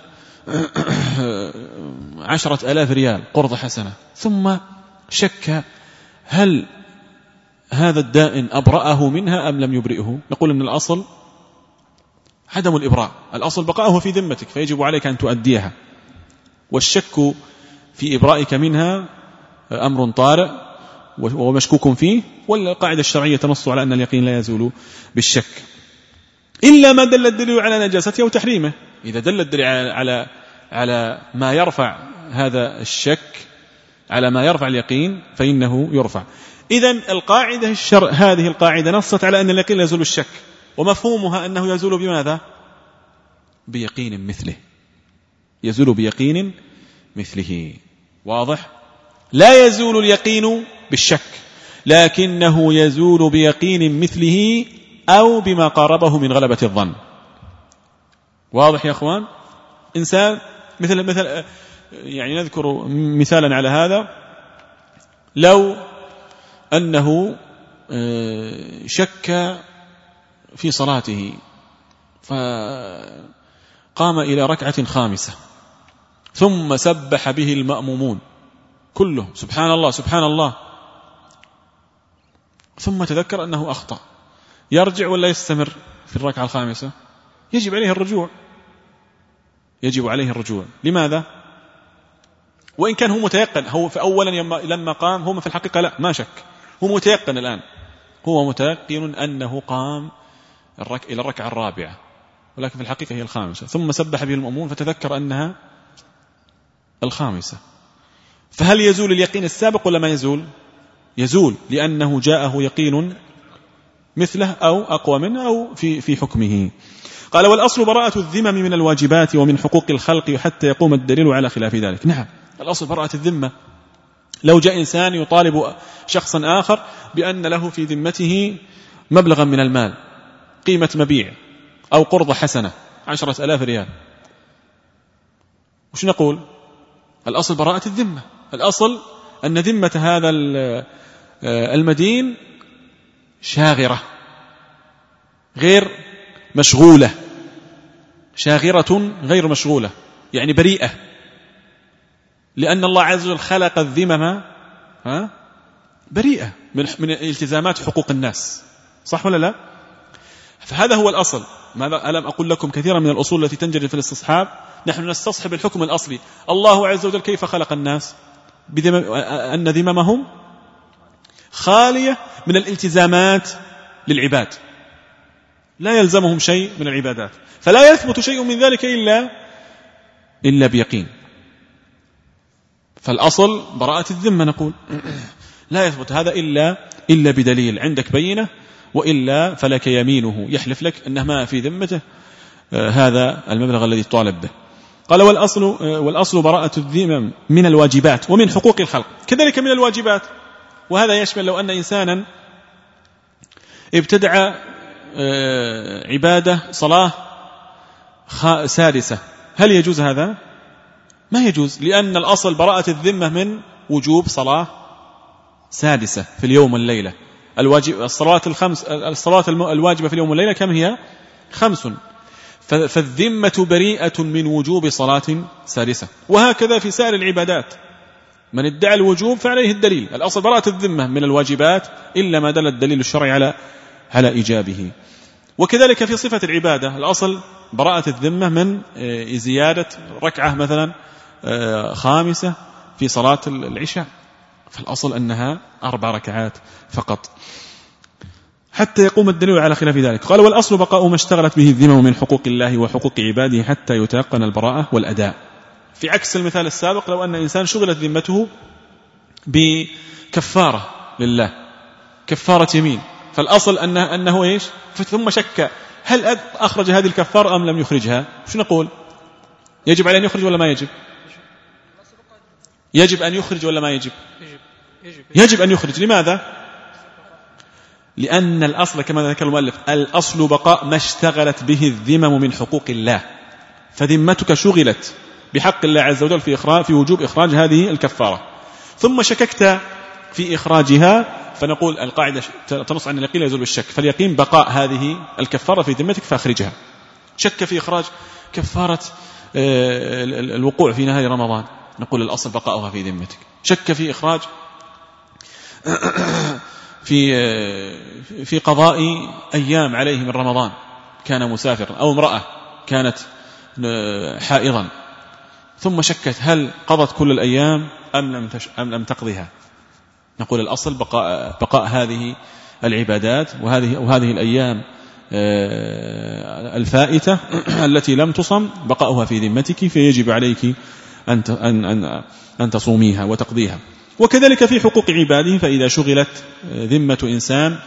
Speaker 2: 10,000 ريال قرض حسنة، ثم شك هل هذا الدائن أبرأه منها أم لم يبرئه، نقول أن الأصل عدم الإبراء، الأصل بقاؤه في ذمتك، فيجب عليك أن تؤديها. والشك في إبرائك منها أمر طارئ ومشكوك فيه، والقاعدة الشرعية تنص على أن اليقين لا يزول بالشك إلا ما دل الدليل على نجاسته أو تحريمه. إذا دل الدليل على ما يرفع هذا الشك، على ما يرفع اليقين، فإنه يرفع. إذن القاعدة هذه القاعدة نصت على أن اليقين لا يزول بالشك، ومفهومها أنه يزول بماذا؟ بيقين مثله، يزول بيقين مثله. واضح؟ لا يزول اليقين بالشك، لكنه يزول بيقين مثله أو بما قاربه من غلبة الظن. واضح يا أخوان؟ إنسان مثل يعني نذكر مثالا على هذا، لو أنه شك في صلاته فقام إلى ركعة خامسة ثم سبح به المأمومون كله سبحان الله سبحان الله، ثم تذكر أنه أخطأ، يرجع ولا يستمر في الركعة الخامسة؟ يجب عليه الرجوع، يجب عليه الرجوع. لماذا؟ وإن كان هو متيقن، هو في أولا لما قام هو في الحقيقة لا ما شك، هو متيقن الآن، هو متيقن أنه قام إلى الركعة الرابعة ولكن في الحقيقة هي الخامسة، ثم سبح به المأمون فتذكر أنها الخامسة. فهل يزول اليقين السابق ولا ما يزول؟ يزول، لأنه جاءه يقين مثله أو أقوى منه أو في حكمه. قال والأصل براءة الذمم من الواجبات ومن حقوق الخلق حتى يقوم الدليل على خلاف ذلك. نعم، الأصل براءة الذمة. لو جاء إنسان يطالب شخصا آخر بأن له في ذمته مبلغا من المال، قيمة مبيع أو قرض حسنة 10,000 ريال، وش نقول؟ الأصل براءة الذمة، الأصل أن ذمة هذا المدين شاغرة غير مشغولة، شاغرة غير مشغولة، يعني بريئة، لأن الله عز وجل خلق الذمم بريئة من التزامات حقوق الناس، صح ولا لا؟ فهذا هو الأصل. ماذا ألم أقول لكم كثيرا من الأصول التي تنجري في الاستصحاب نحن نستصحب الحكم الأصلي. الله عز وجل كيف خلق الناس؟ أن ذممهم خالية من الالتزامات للعباد، لا يلزمهم شيء من العبادات، فلا يثبت شيء من ذلك إلا بيقين. فالأصل براءة الذمة، نقول لا يثبت هذا إلا بدليل، عندك بينة، وإلا فلك يمينه يحلف لك أنه ما في ذمته هذا المبلغ الذي طالب به. قال والأصل براءة الذمم من الواجبات ومن حقوق الخلق، كذلك من الواجبات، وهذا يشمل لو أن إنسانا ابتدع عبادة صلاة سادسة، هل يجوز هذا؟ ما يجوز، لأن الأصل براءة الذمة من وجوب صلاة سادسة في اليوم والليلة. الصلاة الواجبة في اليوم والليلة كم هي؟ 5، فالذمة بريئة من وجوب صلاة سادسة. وهكذا في سائر العبادات، من ادعى الوجوب فعليه الدليل. الأصل براءة الذمة من الواجبات إلا ما دل الدليل الشرعي على إيجابه. وكذلك في صفة العبادة الأصل براءة الذمة من زيادة ركعة مثلا 5 في صلاة العشاء، فالأصل أنها 4 ركعات فقط حتى يقوم الدليل على خلاف ذلك. قال والأصل بقاء ما اشتغلت به الذمم من حقوق الله وحقوق عباده حتى يتيقن البراءة والأداء. في عكس المثال السابق، لو أن إنسان شغلت ذمته بكفارة لله، كفارة يمين، فالأصل أنه إيش؟ ثم شك هل أخرج هذه الكفارة أم لم يخرجها، شو نقول؟ يجب عليه أن يخرج ولا ما يجب؟ يجب أن يخرج ولا ما يجب؟ يجب أن يخرج. لماذا؟ لأن الأصل كما ذكر المؤلف الأصل بقاء ما اشتغلت به الذمم من حقوق الله، فذمتك شغلت بحق الله عز وجل في وجوب إخراج هذه الكفارة، ثم شككت في إخراجها، فنقول القاعدة تنص عن اليقين يزول بالشك، فاليقين بقاء هذه الكفارة في ذمتك فأخرجها. شك في إخراج كفارة الوقوع في نهار رمضان، نقول الأصل بقاؤها في ذمتك. شك في إخراج في قضاء أيام عليه من رمضان، كان مسافرا، أو امرأة كانت حائضا ثم شكت هل قضت كل الأيام أم لم تقضيها، نقول الأصل بقاء هذه العبادات وهذه الأيام الفائتة التي لم تصم بقاؤها في ذمتك، فيجب عليك أن تصوميها وتقضيها. وكذلك في حقوق عباده، فإذا شغلت ذمة إنسان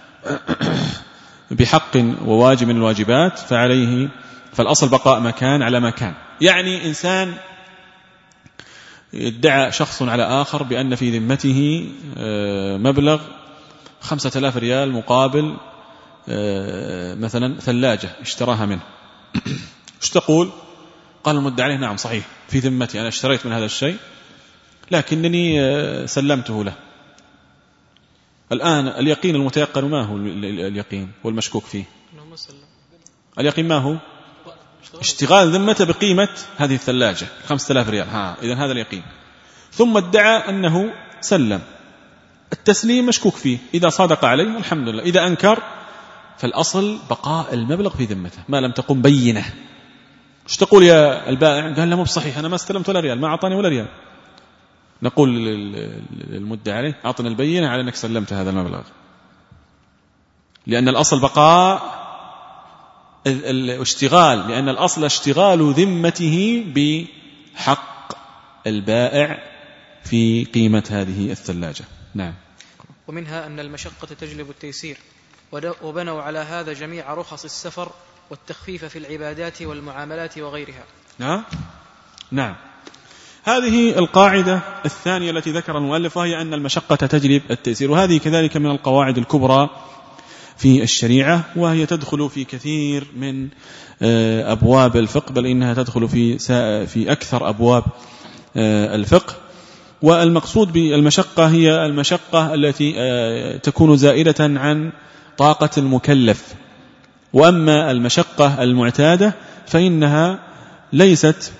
Speaker 2: بحق وواجب من الواجبات فالأصل بقاء مكان على مكان. يعني إنسان ادعى شخص على آخر بأن في ذمته مبلغ 5000 ريال مقابل مثلا ثلاجة اشتراها منه. ايش تقول؟ قال المدعي عليه: نعم صحيح، في ذمتي، أنا اشتريت من هذا الشيء لكنني سلمته له. الآن اليقين المتيقن ما هو اليقين والمشكوك فيه؟ اليقين ما هو؟ اشتغال ذمته بقيمة هذه الثلاجة 5000 ريال. إذن هذا اليقين. ثم ادعى أنه سلم. التسليم مشكوك فيه، إذا صادق عليه الحمد لله، إذا أنكر فالأصل بقاء المبلغ في ذمته ما لم تقم بينه. ايش تقول يا البائع؟ قال له: مو بصحيح، أنا ما استلمت ولا ريال، ما أعطاني ولا ريال. نقول للمدعي عليه: أعطنا البينة على أنك سلمت هذا المبلغ، لأن الأصل بقاء الاشتغال، لأن الأصل اشتغال ذمته بحق البائع في قيمة هذه الثلاجة. نعم.
Speaker 1: ومنها أن المشقة تجلب التيسير، وبنوا على هذا جميع رخص السفر والتخفيف في العبادات والمعاملات وغيرها.
Speaker 2: نعم. هذه القاعدة الثانية التي ذكر المؤلف، وهي أن المشقة تجلب التيسير، وهذه كذلك من القواعد الكبرى في الشريعة، وهي تدخل في كثير من أبواب الفقه، بل إنها تدخل في أكثر أبواب الفقه. والمقصود بالمشقة هي المشقة التي تكون زائدة عن طاقة المكلف. وأما المشقة المعتادة فإنها ليست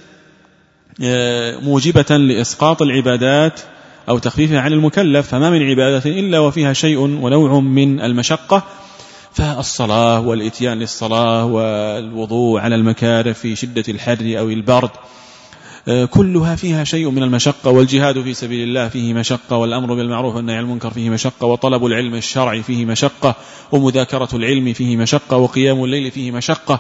Speaker 2: موجبة لإسقاط العبادات أو تخفيفها عن المكلف، فما من عبادة إلا وفيها شيء ونوع من المشقة. فالصلاة والإتيان للصلاة والوضوء على المكاره في شدة الحر أو البرد كلها فيها شيء من المشقة، والجهاد في سبيل الله فيه مشقة، والأمر بالمعروف والنهي عن المنكر فيه مشقة، وطلب العلم الشرعي فيه مشقة، ومذاكرة العلم فيه مشقة، وقيام الليل فيه مشقة،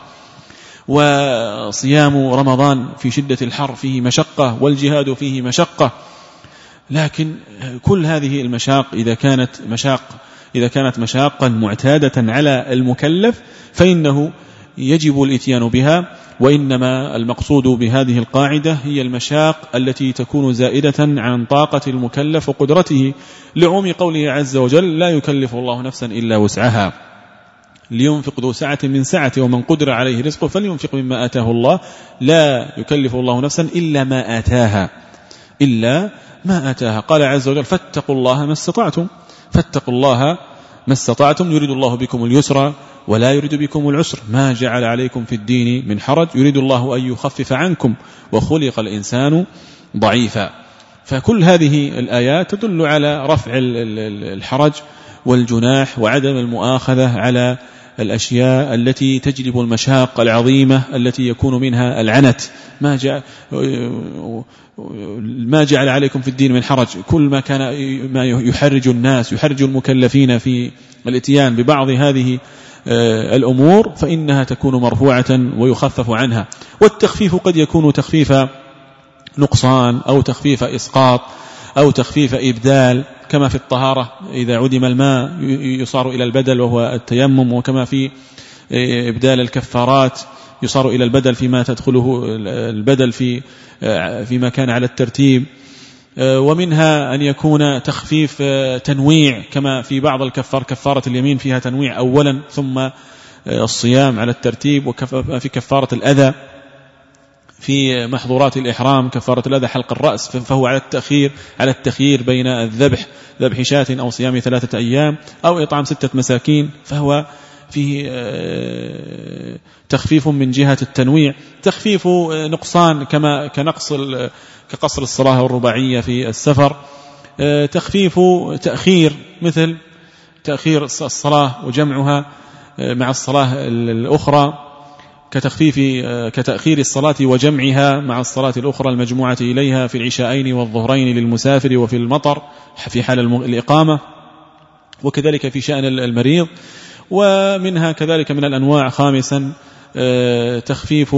Speaker 2: وصيام رمضان في شدة الحر فيه مشقة، والجهاد فيه مشقة. لكن كل هذه المشاق إذا كانت مشاقا معتادة على المكلف فإنه يجب الإتيان بها. وإنما المقصود بهذه القاعدة هي المشاق التي تكون زائدة عن طاقة المكلف وقدرته، لعموم قوله عز وجل: لا يكلف الله نفسا إلا وسعها، لينفق ذو سعة من سعته، ومن قدر عليه رزقه فلينفق مما آتاه الله، لا يكلف الله نفسا إلا ما آتاها. قال عز وجل: فاتقوا الله ما استطعتم، يريد الله بكم اليسر ولا يريد بكم العسر، ما جعل عليكم في الدين من حرج، يريد الله أن يخفف عنكم، وخلق الإنسان ضعيفا. فكل هذه الآيات تدل على رفع الحرج والجناح وعدم المؤاخذة على الأشياء التي تجلب المشاق العظيمة التي يكون منها العنت. ما جعل عليكم في الدين من حرج، كل ما كان ما يحرج الناس، يحرج المكلفين في الاتيان ببعض هذه الأمور، فإنها تكون مرفوعة ويخفف عنها. والتخفيف قد يكون تخفيف نقصان، أو تخفيف إسقاط، أو تخفيف إبدال، كما في الطهارة إذا عدم الماء يصار إلى البدل وهو التيمم، وكما في إبدال الكفارات يصار إلى البدل فيما تدخله البدل فيما كان على الترتيب. ومنها أن يكون تخفيف تنويع، كما في بعض كفارة اليمين فيها تنويع أولا ثم الصيام على الترتيب. وفي كفارة الأذى في محظورات الإحرام، كفارة الأذى حلق الرأس، فهو على التخيير بين ذبح شاة أو صيام 3 أيام أو إطعام 6 مساكين، فهو فيه تخفيف من جهة التنويع. تخفيف نقصان كقصر الصلاة الرباعية في السفر. تخفيف تأخير، مثل تأخير الصلاة وجمعها مع الصلاة الأخرى، كتأخير الصلاة وجمعها مع الصلاة الأخرى المجموعة إليها في العشاءين والظهرين للمسافر وفي المطر في حال الإقامة، وكذلك في شأن المريض. ومنها كذلك من الأنواع خامسا تخفيف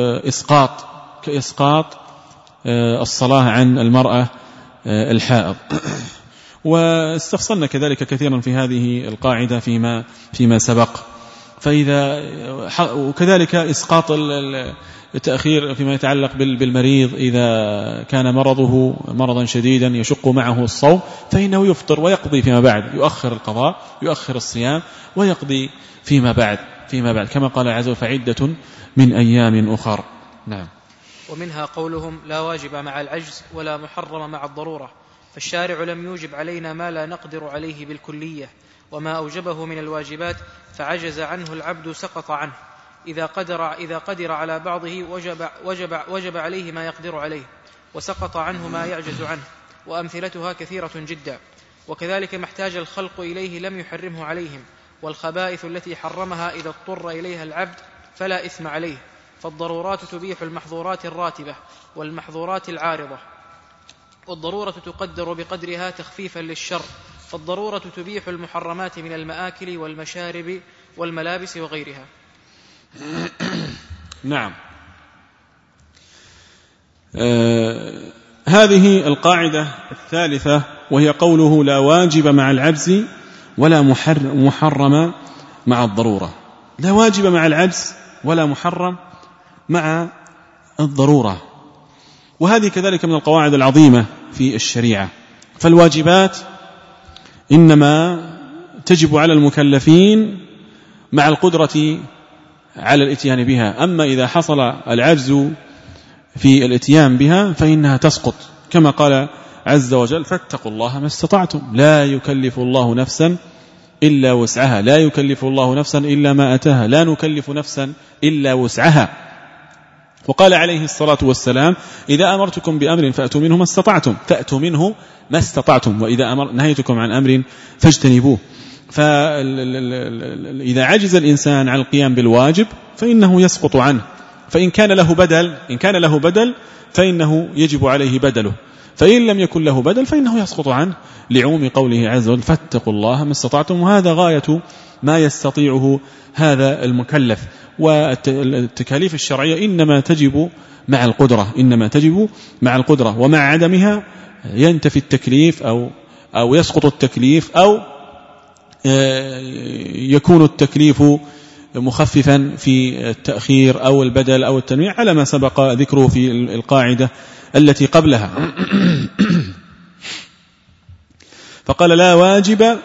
Speaker 2: كإسقاط الصلاة عن المرأة الحائض. واستفصلنا كذلك كثيرا في هذه القاعدة فيما سبق. وكذلك إسقاط التأخير فيما يتعلق بالمريض إذا كان مرضه مرضا شديدا يشق معه الصوم فإنه يفطر ويقضي فيما بعد، يؤخر القضاء، يؤخر الصيام ويقضي فيما بعد كما قال عز وجل فعدة من أيام أخر. نعم.
Speaker 1: ومنها قولهم لا واجب مع العجز ولا محرم مع الضرورة، فالشارع لم يوجب علينا ما لا نقدر عليه بالكلية، وما أوجبه من الواجبات فعجز عنه العبد سقط عنه، إذا قدر على بعضه وجب عليه ما يقدر عليه، وسقط عنه ما يعجز عنه، وأمثلتها كثيرة جدا. وكذلك ما احتاج الخلق إليه لم يحرمه عليهم، والخبائث التي حرمها إذا اضطر إليها العبد فلا إثم عليه، فالضرورات تبيح المحظورات الراتبة والمحظورات العارضة، والضرورة تقدر بقدرها تخفيفا للشر، فالضرورة تبيح المحرمات من المآكل والمشارب والملابس وغيرها.
Speaker 2: نعم. هذه القاعدة الثالثة وهي قوله لا واجب مع العجز ولا محرم مع الضرورة. لا واجب مع العجز ولا محرم مع الضرورة، وهذه كذلك من القواعد العظيمة في الشريعة. فالواجبات إنما تجب على المكلفين مع القدرة على الاتيان بها، أما إذا حصل العجز في الاتيان بها فإنها تسقط، كما قال عز وجل فاتقوا الله ما استطعتم، لا يكلف الله نفسا إلا وسعها، لا يكلف الله نفسا إلا ما أتاها، لا نكلف نفسا إلا وسعها. وقال عليه الصلاة والسلام إذا أمرتكم بأمر فأتوا منه ما استطعتم، وإذا نهيتكم عن أمر فاجتنبوه. فإذا عجز الإنسان عن القيام بالواجب فإنه يسقط عنه، فإن كان له بدل فإنه يجب عليه بدله، فإن لم يكن له بدل فإنه يسقط عنه، لعموم قوله عز وجل فاتقوا الله ما استطعتم. وهذا غاية ما يستطيعه هذا المكلف. والتكاليف الشرعية إنما تجب مع القدرة، ومع عدمها ينتفي التكليف أو يسقط التكليف، أو يكون التكليف مخففا في التأخير أو البدل أو التنويع على ما سبق ذكره في القاعدة التي قبلها. فقال لا واجب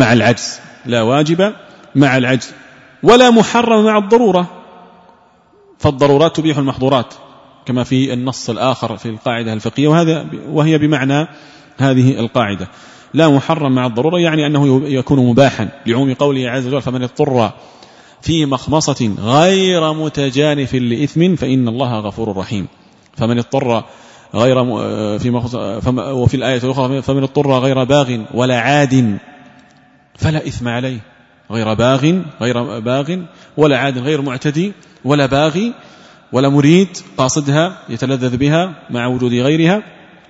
Speaker 2: مع العجز ولا محرم مع الضرورة، فالضرورات تبيح المحظورات كما في النص الآخر في القاعدة الفقهية، وهي بمعنى هذه القاعدة. لا محرم مع الضرورة يعني أنه يكون مباحا، لعموم قوله عز وجل فمن اضطر في مخمصة غير متجانف لإثم فإن الله غفور رحيم. فمن اضطر غير في مخمصة، وفي الآية الأخرى فمن اضطر غير باغ ولا عاد فلا إثم عليه، غير باغ ولا عاد، غير معتدي ولا باغي ولا مريد قاصدها يتلذذ بها مع وجود غيرها،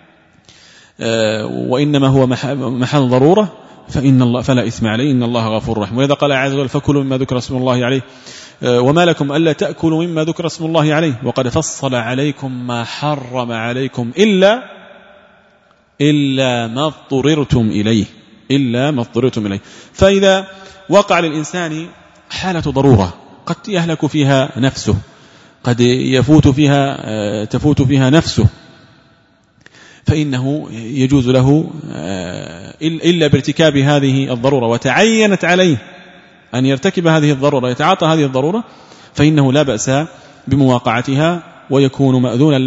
Speaker 2: وإنما هو محل ضرورة فلا إثم عليه إن الله غفور رحيم. ولذا قال عز وجل فكلوا مما ذكر اسم الله عليه وما لكم ألا تأكلوا مما ذكر اسم الله عليه وقد فصل عليكم ما حرم عليكم إلا ما اضطررتم إليه. فإذا وقع للإنسان حالة ضرورة قد يهلك فيها نفسه، قد تفوت فيها نفسه، فإنه يجوز له إلا بارتكاب هذه الضرورة وتعينت عليه أن يرتكب هذه الضرورة، يتعاطى هذه الضرورة، فإنه لا بأس بمواقعتها ويكون مأذونا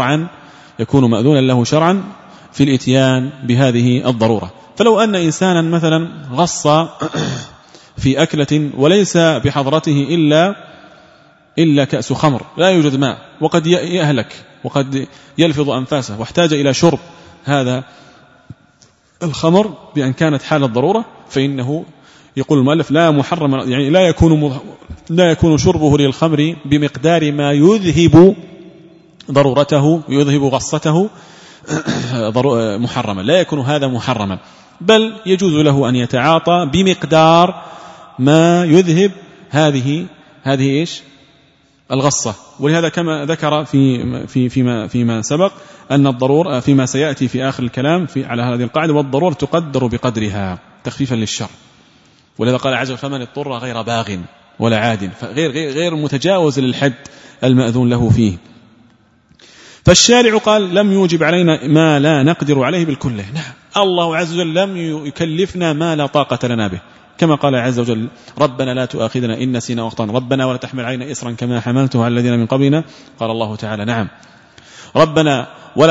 Speaker 2: له شرعا في الاتيان بهذه الضرورة. فلو أن إنسانا مثلا غص في أكلة وليس بحضرته إلا كأس خمر، لا يوجد ماء وقد يهلك وقد يلفظ أنفاسه واحتاج إلى شرب هذا الخمر بأن كانت حالة ضرورة، فإنه يقول المؤلف لا محرم، يعني لا يكون شربه للخمر بمقدار ما يذهب ضرورته يذهب غصته محرما، لا يكون هذا محرما، بل يجوز له أن يتعاطى بمقدار ما يذهب هذه إيش الغصة. ولهذا كما ذكر فيما سبق أن الضرورة فيما سيأتي في آخر الكلام على هذه القاعدة، والضرورة تقدر بقدرها تخفيفا للشر. ولهذا قال عز وجل فمن اضطر غير باغ، ولا عاد، غير متجاوز للحد المأذون له فيه. فالشارع قال لم يوجب علينا ما لا نقدر عليه بالكله. نعم، الله عز وجل لم يكلفنا ما لا طاقة لنا به، كما قال عز وجل ربنا لا تؤاخذنا إن نسينا واخطأنا، ربنا ولا تحمل علينا إصرا كما حملته على الذين من قبلنا. قال الله تعالى نعم، ربنا ولا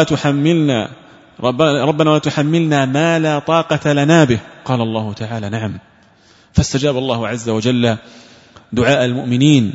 Speaker 2: تحملنا ما لا طاقة لنا به. قال الله تعالى نعم. فاستجاب الله عز وجل دعاء المؤمنين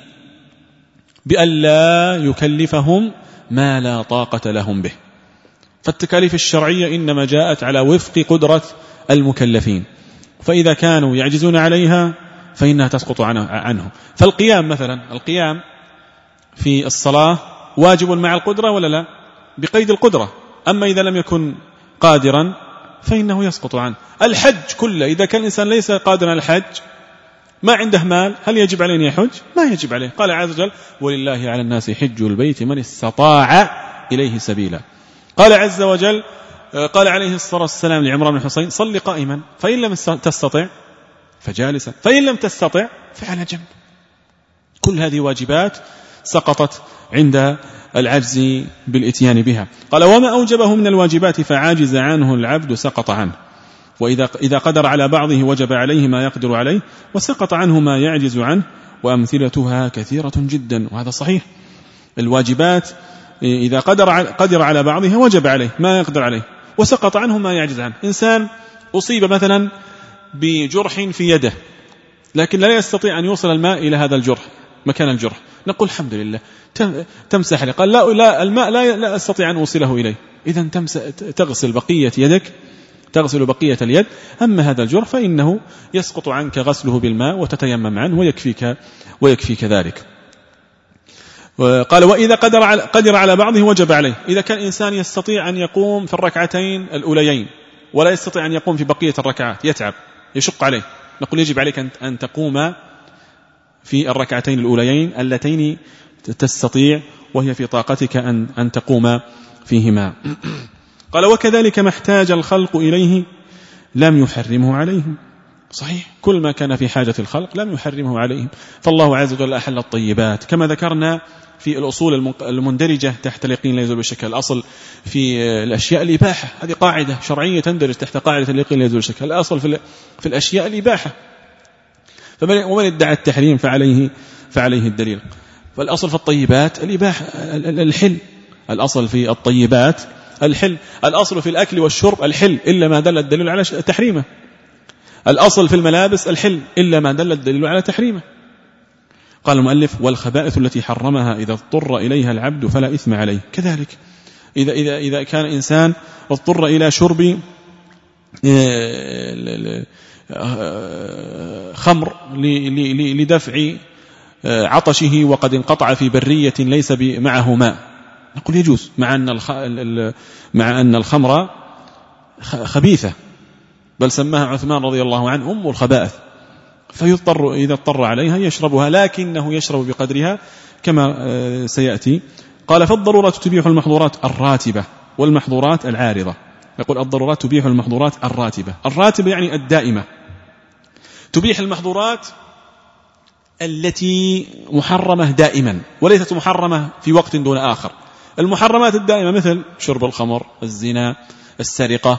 Speaker 2: بألا يكلفهم ما لا طاقة لهم به. فالتكاليف الشرعية إنما جاءت على وفق قدرة المكلفين، فإذا كانوا يعجزون عليها فإنها تسقط عنهم. فالقيام مثلا، القيام في الصلاة واجب مع القدرة ولا لا؟ بقيد القدرة. أما إذا لم يكن قادرا فإنه يسقط عنه. الحج كله، إذا كان الإنسان ليس قادرا على الحج، ما عنده مال، هل يجب عليه أن يحج؟ ما يجب عليه. قال عز وجل ولله على الناس حج البيت من استطاع إليه سبيلا. قال عز وجل قال عليه الصلاة والسلام لعمران بن حسين صل قائما، فإن لم تستطع فجالسا، فإن لم تستطع فعلى جنب. كل هذه واجبات سقطت عند العجز بالإتيان بها. قال وما أوجبه من الواجبات فعاجز عنه العبد سقط عنه، وإذا قدر على بعضه وجب عليه ما يقدر عليه، وسقط عنه ما يعجز عنه، وأمثلتها كثيرة جدا. وهذا صحيح، الواجبات إذا قدر على بعضها وجب عليه ما يقدر عليه، وسقط عنه ما يعجز عنه. إنسان أصيب مثلا بجرح في يده، لكن لا يستطيع أن يوصل الماء إلى هذا الجرح مكان الجرح، نقول الحمد لله تمسح لي. قال لا الماء لا أستطيع أن أوصله إليه، إذن تغسل بقية يدك، تغسل بقية اليد. أما هذا الجرح فإنه يسقط عنك غسله بالماء وتتيمم عنه ويكفيك ذلك. قال وإذا قدر على بعضه وجب عليه. إذا كان إنسان يستطيع أن يقوم في الركعتين الأوليين ولا يستطيع أن يقوم في بقية الركعات، يتعب يشق عليه، نقول يجب عليك أن تقوم في الركعتين الأوليين اللتين تستطيع وهي في طاقتك أن تقوم فيهما. قال وكذلك ما احتاج الخلق إليه لم يحرمه عليهم. صحيح، كل ما كان في حاجة الخلق لم يحرمه عليهم. فالله عز وجل أحل الطيبات كما ذكرنا في الأصول المندرجة تحت اليقين لا يزول بالشك. الأصل في الأشياء الإباحة، هذه قاعدة شرعية تندرج تحت قاعدة اليقين لا يزول بالشك. الأصل في الأشياء الإباحة، ومن ادعى التحريم فعليه الدليل. فالأصل في الطيبات الإباحة الحل، الأصل في الطيبات الحل، الأصل في الأكل والشرب الحل إلا ما دل الدليل على تحريمه، الأصل في الملابس الحل إلا ما دل الدليل على تحريمه. قال المؤلف والخبائث التي حرمها إذا اضطر إليها العبد فلا إثم عليه. كذلك إذا كان إنسان اضطر إلى شرب خمر لدفع عطشه وقد انقطع في برية ليس معه ماء، نقول يجوز، مع أن الخمر خبيثة، بل سماها عثمان رضي الله عنه أم الخبائث، فيضطر إذا اضطر عليها يشربها، لكنه يشرب بقدرها كما سيأتي. قال فالضرورات تبيح المحظورات الراتبة والمحظورات العارضة. يقول الضرورات تبيح المحظورات الراتبة يعني الدائمة، تبيح المحظورات التي محرمة دائما وليست محرمة في وقت دون آخر. المحرمات الدائمة مثل شرب الخمر، الزنا، السرقة،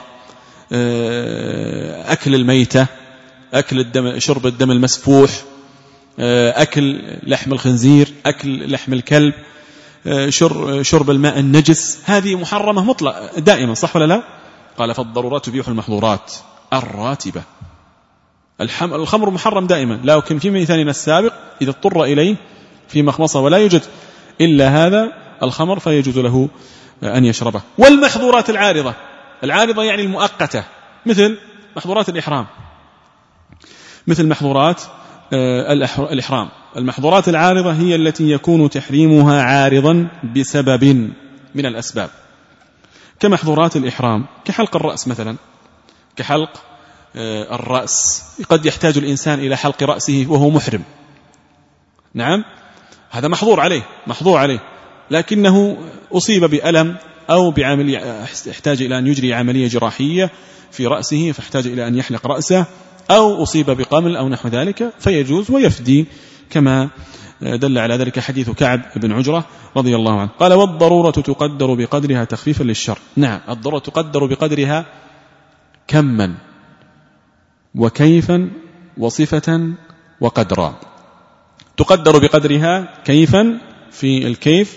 Speaker 2: أكل الميتة، أكل الدم، شرب الدم المسفوح، أكل لحم الخنزير، أكل لحم الكلب، شرب الماء النجس، هذه محرمة مطلق دائما، صح ولا لا؟ قال فالضرورات تبيح المحظورات الراتبة. الخمر محرم دائما، لكن في مثالنا السابق إذا اضطر إليه في مخمصة ولا يوجد إلا هذا الخمر فيجوز له أن يشربه. والمحظورات العارضة يعني المؤقتة، مثل محظورات الإحرام، مثل محظورات الإحرام. المحظورات العارضة هي التي يكون تحريمها عارضا بسبب من الأسباب، كمحظورات الإحرام، كحلق الرأس مثلا، كحلق الرأس، قد يحتاج الإنسان إلى حلق رأسه وهو محرم، نعم هذا محظور عليه، لكنه أصيب بألم أو بعملية، احتاج إلى أن يجري عملية جراحية في رأسه فاحتاج إلى أن يحلق رأسه، أو أصيب بقمل أو نحو ذلك، فيجوز ويفدي كما دل على ذلك حديث كعب بن عجرة رضي الله عنه. قال: والضرورة تقدر بقدرها تخفيفا للشر. نعم، الضرورة تقدر بقدرها كما وكيفا وصفة وقدرا. تقدر بقدرها كيفا في الكيف،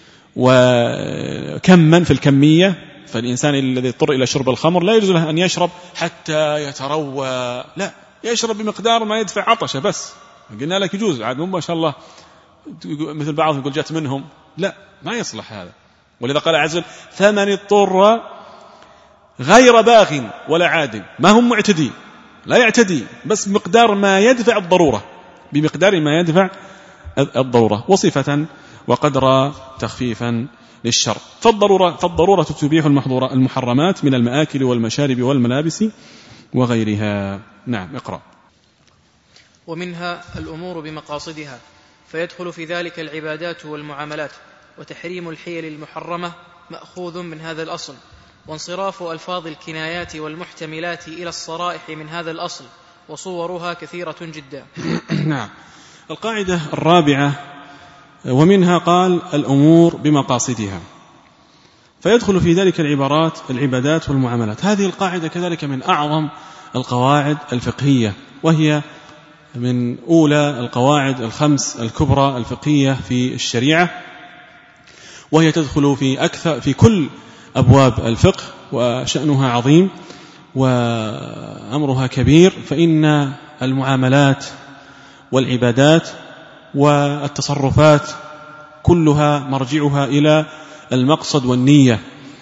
Speaker 2: وكما في الكمية. فالإنسان الذي اضطر إلى شرب الخمر لا يجوز له أن يشرب حتى يتروى، لا، يشرب بمقدار ما يدفع عطشه بس. قلنا لك يجوز، عاد مو ما شاء الله مثل بعضهم يقول جات منهم، لا، ما يصلح هذا. ولذا قال عز وجل: فمن اضطر غير باغ ولا عاد، ما هم معتدي، لا يعتدي، بس بمقدار ما يدفع الضرورة، بمقدار ما يدفع الضرورة، وصفة وقدر تخفيفا للشر. فالضرورة تبيح المحرمات من المآكل والمشارب والملابس وغيرها. نعم، اقرأ.
Speaker 1: ومنها الأمور بمقاصدها، فيدخل في ذلك العبادات والمعاملات. وتحريم الحيل المحرمة مأخوذ من هذا الأصل، وانصراف ألفاظ الكنايات والمحتملات إلى الصرائح من هذا الأصل، وصورها كثيرة جدا.
Speaker 2: نعم. القاعدة الرابعة: ومنها قال الأمور بمقاصدها، فيدخل في ذلك العبادات والمعاملات. هذه القاعدة كذلك من أعظم القواعد الفقهية، وهي من أولى القواعد الخمس الكبرى الفقهية في الشريعة، وهي تدخل في كل أبواب الفقه، وشأنها عظيم وأمرها كبير. فإن المعاملات والعبادات والتصرفات كلها مرجعها إلى المقصد والنية،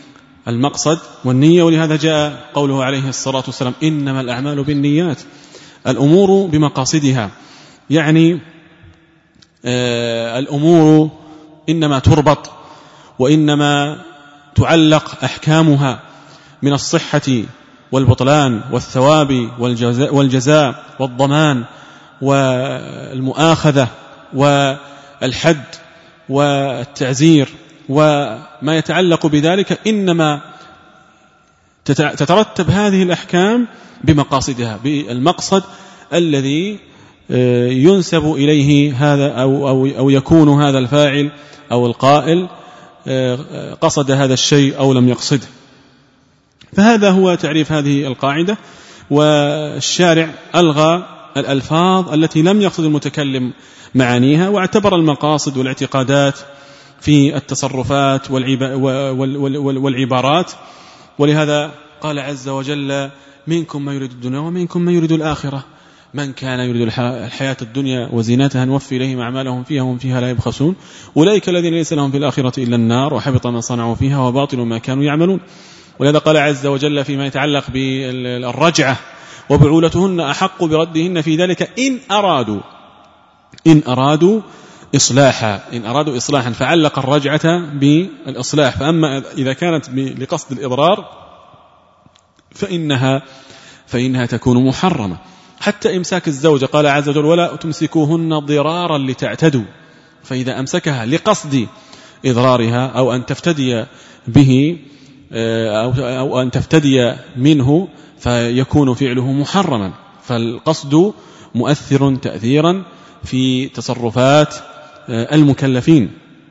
Speaker 2: ولهذا جاء قوله عليه الصلاة والسلام: إنما الأعمال بالنيات. الأمور بمقاصدها، يعني الأمور إنما تربط وإنما تعلق أحكامها من الصحة والبطلان والثواب والجزاء والضمان والمؤاخذة والحد والتعزير وما يتعلق بذلك، إنما تترتب هذه الأحكام بمقاصدها، بالمقصد الذي ينسب إليه هذا أو يكون هذا الفاعل أو القائل قصد هذا الشيء أو لم يقصده. فهذا هو تعريف هذه القاعدة. والشارع ألغى الألفاظ التي لم يقصد المتكلم معانيها، واعتبر المقاصد والاعتقادات في التصرفات والعبارات. ولهذا قال عز وجل: منكم من يريد الدنيا ومنكم من يريد الآخرة، من كان يريد الحياة الدنيا وزينتها نوفي إليهم أعمالهم فيها وهم فيها لا يبخسون، أولئك الذين ليس لهم في الآخرة إلا النار وحبط ما صنعوا فيها وباطل ما كانوا يعملون. ولهذا قال عز وجل فيما يتعلق بالرجعة: وبعولتهن أحق بردهن في ذلك إن أرادوا إصلاحا، فعلق الرجعة بالإصلاح. فأما إذا كانت لقصد الإضرار فإنها تكون محرمة. حتى إمساك الزوجة قال عز وجل: ولا تمسكوهن ضرارا لتعتدوا. فإذا أمسكها لقصد إضرارها أو أن تفتدي به أو أن تفتدي منه فيكون فعله محرما. فالقصد مؤثر تأثيرا في تصرفات المكلفين.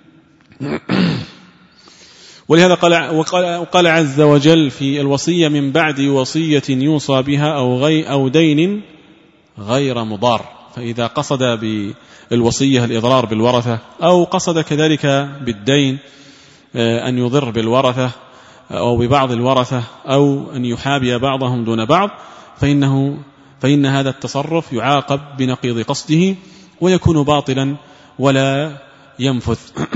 Speaker 2: ولهذا قال عز وجل في الوصية: من بعد وصية يوصى بها أو دين غير مضار. فإذا قصد بالوصية الإضرار بالورثة، أو قصد كذلك بالدين أن يضر بالورثة أو ببعض الورثة، أو أن يحابي بعضهم دون بعض، فإن هذا التصرف يعاقب بنقيض قصده ويكون باطلا ولا ينفذ.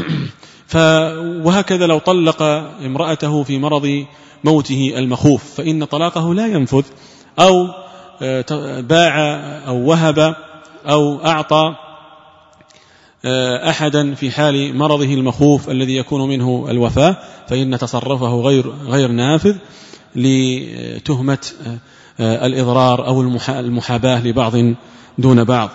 Speaker 2: وهكذا لو طلق امرأته في مرض موته المخوف فإن طلاقه لا ينفذ، أو باع أو وهب أو أعطى أحدا في حال مرضه المخوف الذي يكون منه الوفاة، فإن تصرفه غير نافذ لتهمة الإضرار أو المحاباة لبعض دون بعض.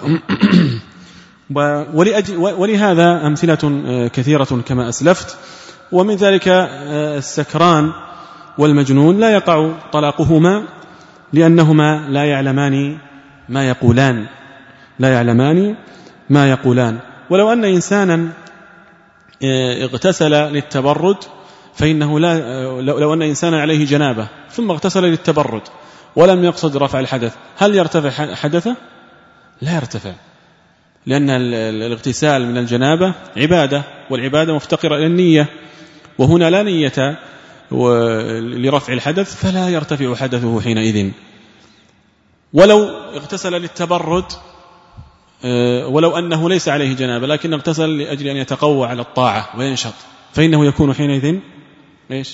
Speaker 2: ولهذا أمثلة كثيرة كما أسلفت. ومن ذلك السكران والمجنون لا يقع طلاقهما لأنهما لا يعلمان ما ما يقولان. ولو أن إنسانا اغتسل للتبرد فإنه لو أن إنسانا عليه جنابة ثم اغتسل للتبرد ولم يقصد رفع الحدث، هل يرتفع حدثه؟ لا يرتفع، لأن الاغتسال من الجنابة عبادة، والعبادة مفتقرة إلى النية، وهنا لا نية لرفع الحدث فلا يرتفع حدثه حينئذ. ولو اغتسل للتبرد ولو أنه ليس عليه جنابة لكن اغتسل لأجل أن يتقوى على الطاعة وينشط، فإنه يكون حينئذ إيش؟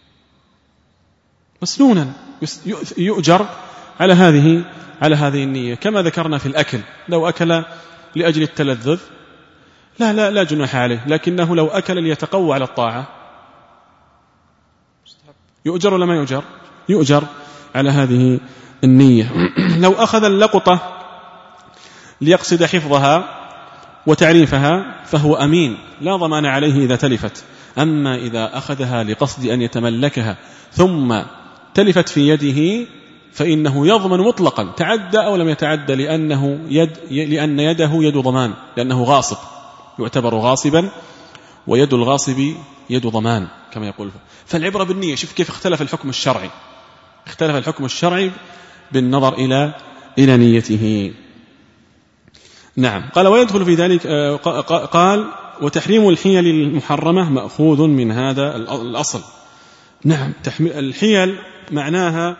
Speaker 2: مسنونا، يؤجر على هذه النية. كما ذكرنا في الأكل، لو أكل لأجل التلذذ لا جناح عليه، لكنه لو أكل ليتقوى على الطاعة يؤجر ولا ما يؤجر؟ يؤجر على هذه النية. لو أخذ اللقطة ليقصد حفظها وتعريفها فهو أمين لا ضمان عليه إذا تلفت. أما إذا أخذها لقصد أن يتملكها ثم تلفت في يده فإنه يضمن مطلقا، تعدى أو لم يتعدى، لأن يده يد ضمان، لأنه غاصب، يعتبر غاصبا، ويد الغاصب يد ضمان كما يقول. فالعبرة بالنية. شوف كيف اختلف الحكم الشرعي، اختلف الحكم الشرعي بالنظر إلى نيته. نعم. قال ويدخل في ذلك، قال وتحريم الحيل المحرمة مأخوذ من هذا الأصل. نعم. الحيل معناها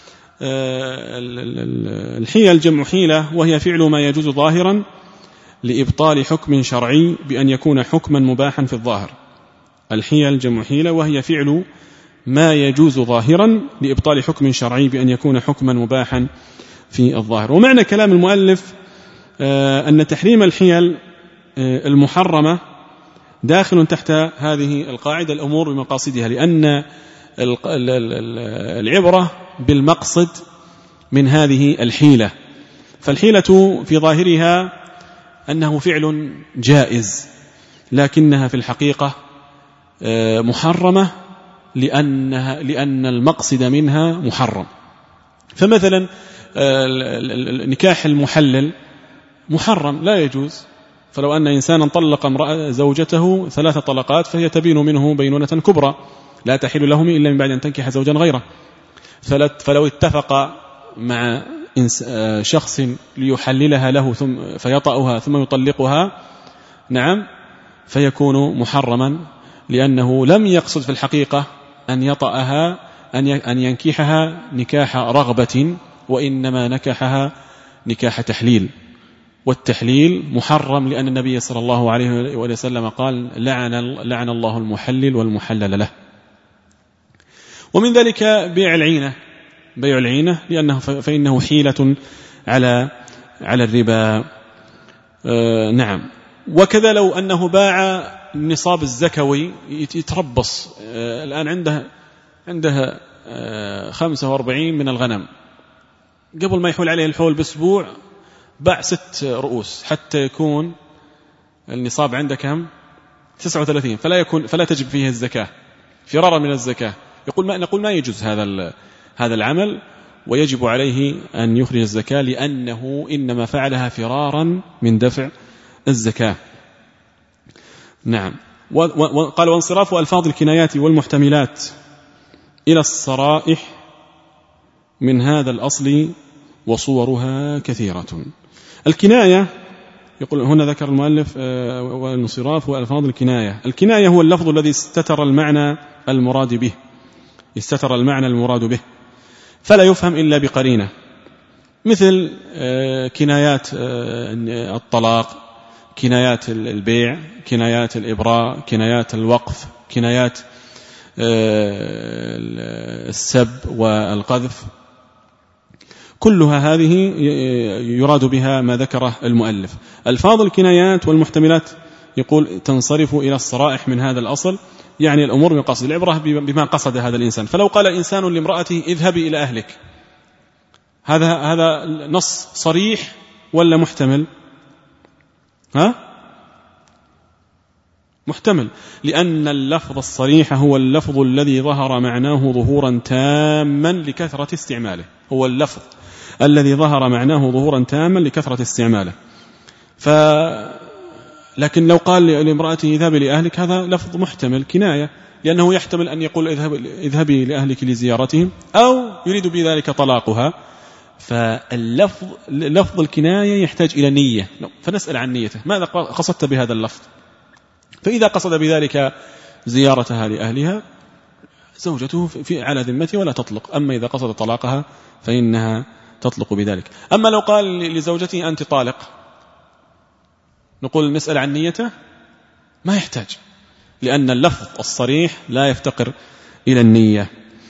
Speaker 2: الحيل جمع حيلة، وهي فعل ما يجوز ظاهرا لإبطال حكم شرعي بأن يكون حكما مباحا في الظاهر. الحيل جمع حيلة وهي فعل ما يجوز ظاهرا لإبطال حكم شرعي بأن يكون حكما مباحا في الظاهر. ومعنى كلام المؤلف أن تحريم الحيل المحرمة داخل تحت هذه القاعدة الأمور بمقاصدها، لأن العبرة بالمقصد من هذه الحيلة. فالحيلة في ظاهرها أنه فعل جائز، لكنها في الحقيقة محرمة لأن المقصد منها محرم. فمثلا النكاح المحلل محرم لا يجوز، فلو أن إنسانا طلق زوجته 3 طلقات فهي تبين منه بينونة كبرى، لا تحل لهم إلا من بعد أن تنكح زوجا غيره. فلو اتفق مع شخص ليحللها له ثم فيطأها ثم يطلقها، نعم، فيكون محرما، لأنه لم يقصد في الحقيقة أن يطأها أن ينكحها نكاح رغبة، وإنما نكحها نكاح تحليل. والتحليل محرم لأن النبي صلى الله عليه وسلم قال لعن الله المحلل والمحلل له. ومن ذلك بيع العينة لأنه فإنه حيلة على الربا. نعم. وكذا لو أنه باع النصاب الزكوي يتربص، الآن عنده 45 من الغنم، قبل ما يحول عليه الحول بأسبوع باع 6 رؤوس حتى يكون النصاب عنده كم؟ 39، فلا تجب فيه الزكاة، فرارا من الزكاة. نقول ما يجوز هذا العمل، ويجب عليه أن يخرج الزكاة، لأنه إنما فعلها فرارا من دفع الزكاة. نعم. قال وانصراف ألفاظ الكنايات والمحتملات إلى الصرائح من هذا الأصل وصورها كثيرة. الكناية، يقول هنا ذكر المؤلف والانصراف وألفاظ الكناية. الكناية هو اللفظ الذي استتر المعنى المراد به فلا يفهم إلا بقرينة، مثل كنايات الطلاق، كنايات البيع، كنايات الإبراء، كنايات الوقف، كنايات السب والقذف، كلها هذه يراد بها ما ذكره المؤلف. ألفاظ الكنايات والمحتملات يقول تنصرف إلى الصرائح من هذا الأصل، يعني الأمور من قصد العبرة بما قصد هذا الإنسان. فلو قال إنسان لامرأته اذهبي إلى أهلك، هذا نص صريح ولا محتمل؟ محتمل، لأن اللفظ الصريح هو اللفظ الذي ظهر معناه ظهورا تاما لكثرة استعماله، هو اللفظ الذي ظهر معناه ظهورا تاما لكثرة استعماله. لكن لو قال لامرأته اذهبي لأهلك هذا لفظ محتمل كناية، لأنه يحتمل أن يقول اذهبي لأهلك لزيارتهم، أو يريد بذلك طلاقها. لفظ الكناية يحتاج إلى نية، فنسأل عن نيته، ماذا قصدت بهذا اللفظ؟ فإذا قصد بذلك زيارتها لأهلها زوجته على ذمته ولا تطلق، أما إذا قصد طلاقها فإنها تطلق بذلك. أما لو قال لزوجته أنت طالق، نقول نسأل عن نيته، ما يحتاج، لأن اللفظ الصريح لا يفتقر إلى النية.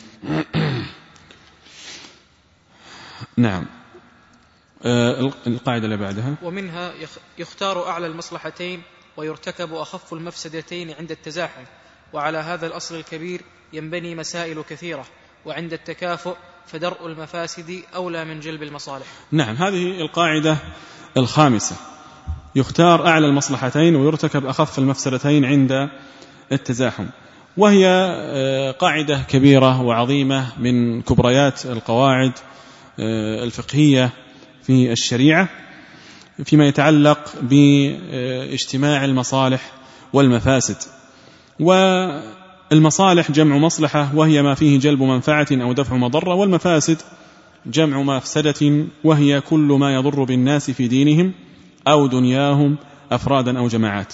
Speaker 2: نعم. القاعدة اللي بعدها:
Speaker 1: ومنها يختار أعلى المصلحتين ويرتكب أخف المفسدتين عند التزاحم، وعلى هذا الأصل الكبير ينبني مسائل كثيرة، وعند التكافؤ فدرء المفاسد أولى من جلب المصالح.
Speaker 2: نعم، هذه القاعدة الخامسة، يختار أعلى المصلحتين ويرتكب أخف المفسدتين عند التزاحم، وهي قاعدة كبيرة وعظيمة من كبريات القواعد الفقهية في الشريعة فيما يتعلق باجتماع المصالح والمفاسد. والمصالح جمع مصلحة، وهي ما فيه جلب منفعة أو دفع مضرة، والمفاسد جمع مفسدة، وهي كل ما يضر بالناس في دينهم أو دنياهم أفرادا أو جماعات.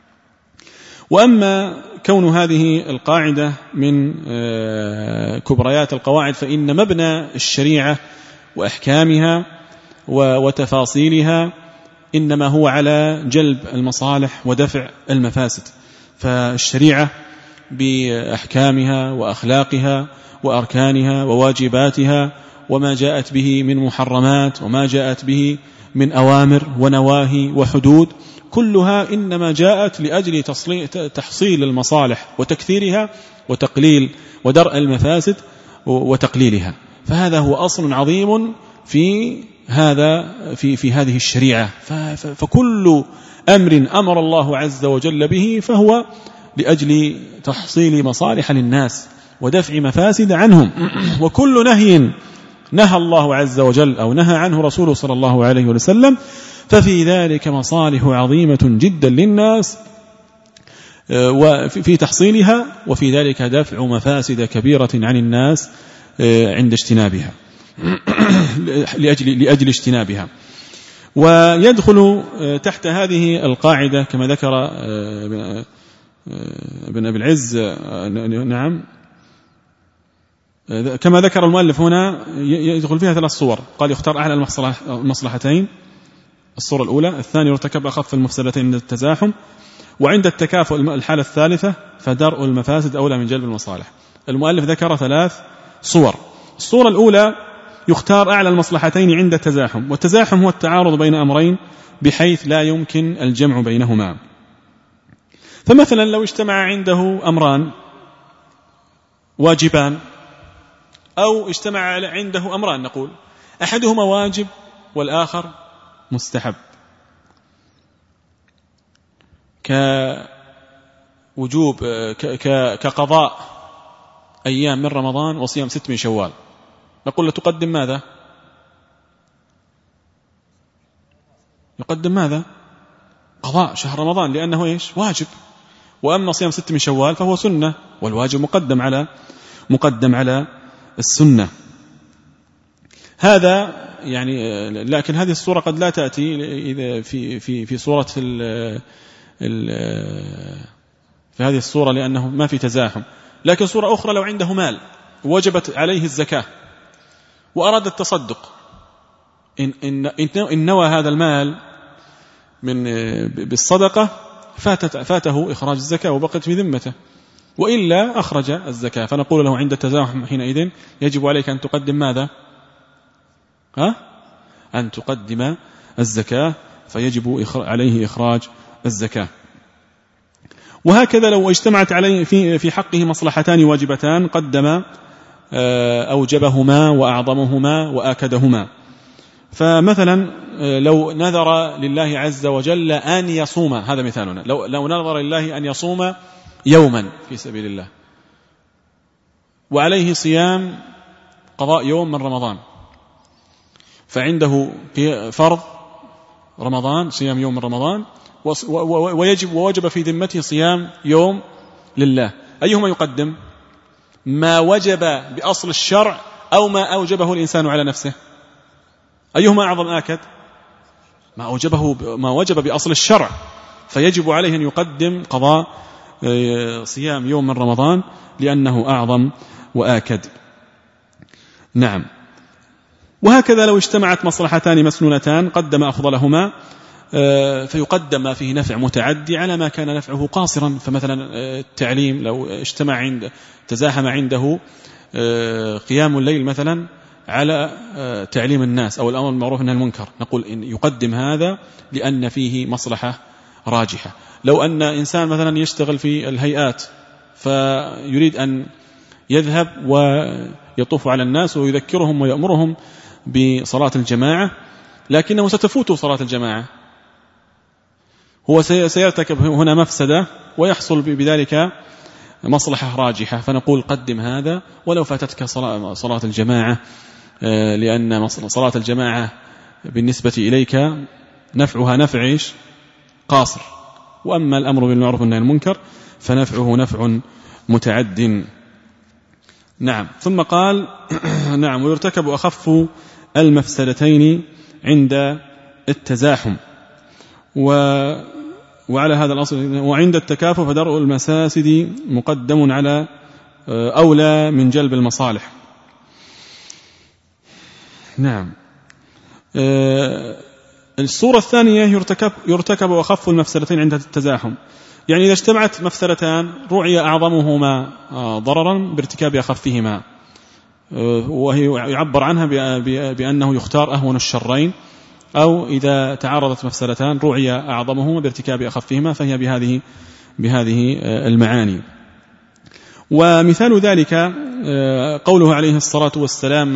Speaker 2: وأما كون هذه القاعدة من كبريات القواعد، فإن مبنى الشريعة وأحكامها وتفاصيلها إنما هو على جلب المصالح ودفع المفاسد. فالشريعة بأحكامها وأخلاقها وأركانها وواجباتها وما جاءت به من محرمات وما جاءت به من أوامر ونواهي وحدود، كلها إنما جاءت لأجل تحصيل المصالح وتكثيرها وتقليل ودرء المفاسد وتقليلها. فهذا هو أصل عظيم في هذه الشريعة. فكل أمر أمر الله عز وجل به فهو لأجل تحصيل مصالح للناس ودفع مفاسد عنهم، وكل نهي نهى الله عز وجل أو نهى عنه رسوله صلى الله عليه وسلم ففي ذلك مصالح عظيمة جدا للناس وفي تحصيلها، وفي ذلك دفع مفاسد كبيرة عن الناس عند اجتنابها لأجل اجتنابها. ويدخل تحت هذه القاعدة كما ذكر ابن أبي العز، نعم، كما ذكر المؤلف هنا، يدخل فيها 3 صور. قال يختار أعلى المصلحتين، الصورة الأولى. الثانية يرتكب أخف المفسدتين عند التزاحم، وعند التكافؤ الحالة الثالثة فدرء المفاسد أولى من جلب المصالح. المؤلف ذكر 3 صور. الصورة الأولى يختار أعلى المصلحتين عند التزاحم، والتزاحم هو التعارض بين أمرين بحيث لا يمكن الجمع بينهما. فمثلا لو اجتمع عنده أمران واجبان، أو اجتمع عنده أمران، نقول أحدهما واجب والآخر مستحب، كوجوب كقضاء أيام من رمضان وصيام 6 من شوال، نقول له تقدم ماذا؟ يقدم ماذا؟ قضاء شهر رمضان، لأنه إيش؟ واجب. وأما صيام 6 من شوال فهو سنة، والواجب مقدم على السنة. هذا يعني، لكن هذه الصورة قد لا تأتي إذا في صورة في هذه الصورة، لأنه ما في تزاحم. لكن صورة أخرى، لو عنده مال وجبت عليه الزكاة وأراد التصدق، إن نوى هذا المال بالصدقة فاته إخراج الزكاة وبقت في ذمته، وإلا أخرج الزكاة. فنقول له عند التزاحم حينئذ يجب عليك أن تقدم ماذا؟ أن تقدم الزكاة، فيجب عليه إخراج الزكاة. وهكذا لو اجتمعت عليه في حقه مصلحتان واجبتان قدم أوجبهما وأعظمهما وآكدهما. فمثلا لو نذر لله عز وجل أن يصوم، هذا مثالنا، لو نذر لله أن يصوم يوما في سبيل الله وعليه صيام قضاء يوم من رمضان، فعنده فرض رمضان، صيام يوم من رمضان، ووجب في ذمته صيام يوم لله، أيهما يقدم؟ ما وجب بأصل الشرع أو ما أوجبه الإنسان على نفسه؟ أيهما أعظم آكد؟ ما وجب بأصل الشرع، فيجب عليه أن يقدم قضاء صيام يوم من رمضان لأنه أعظم وآكد. نعم. وهكذا لو اجتمعت مصلحتان مسنونتان قدم أفضلهما، فيقدم ما فيه نفع متعدي على ما كان نفعه قاصرا. فمثلا التعليم لو تزاحم عنده قيام الليل مثلا على تعليم الناس أو الأمر بالمعروف والنهي عن المنكر، نقول إن يقدم هذا لأن فيه مصلحة راجحة. لو أن إنسان مثلا يشتغل في الهيئات فيريد أن يذهب ويطوف على الناس ويذكرهم ويأمرهم بصلاة الجماعة، لكنه ستفوت صلاة الجماعة، هو سيرتكب هنا مفسدة ويحصل بذلك مصلحة راجحة، فنقول قدم هذا ولو فاتتك صلاة الجماعة، لأن صلاة الجماعة بالنسبة إليك نفعها نفع قاصر، وأما الأمر بالمعروف والنهي عن المنكر فنفعه نفع متعد. نعم. ثم قال نعم ويرتكب أخف المفسدتين عند التزاحم، وعلى هذا الأصل وعند التكافؤ فدرء المفاسد مقدم على أولى من جلب المصالح. نعم. الصورة الثانية يرتكب أخف المفسدتين عند التزاحم، يعني إذا اجتمعت مفسدتان رعي أعظمهما ضررا بارتكاب أخفهما، وهي يعبر عنها بأنه يختار أهون الشرين، أو إذا تعارضت مفسدتان رعي أعظمهما بارتكاب أخفهما، فهي بهذه المعاني. ومثال ذلك قوله عليه الصلاة والسلام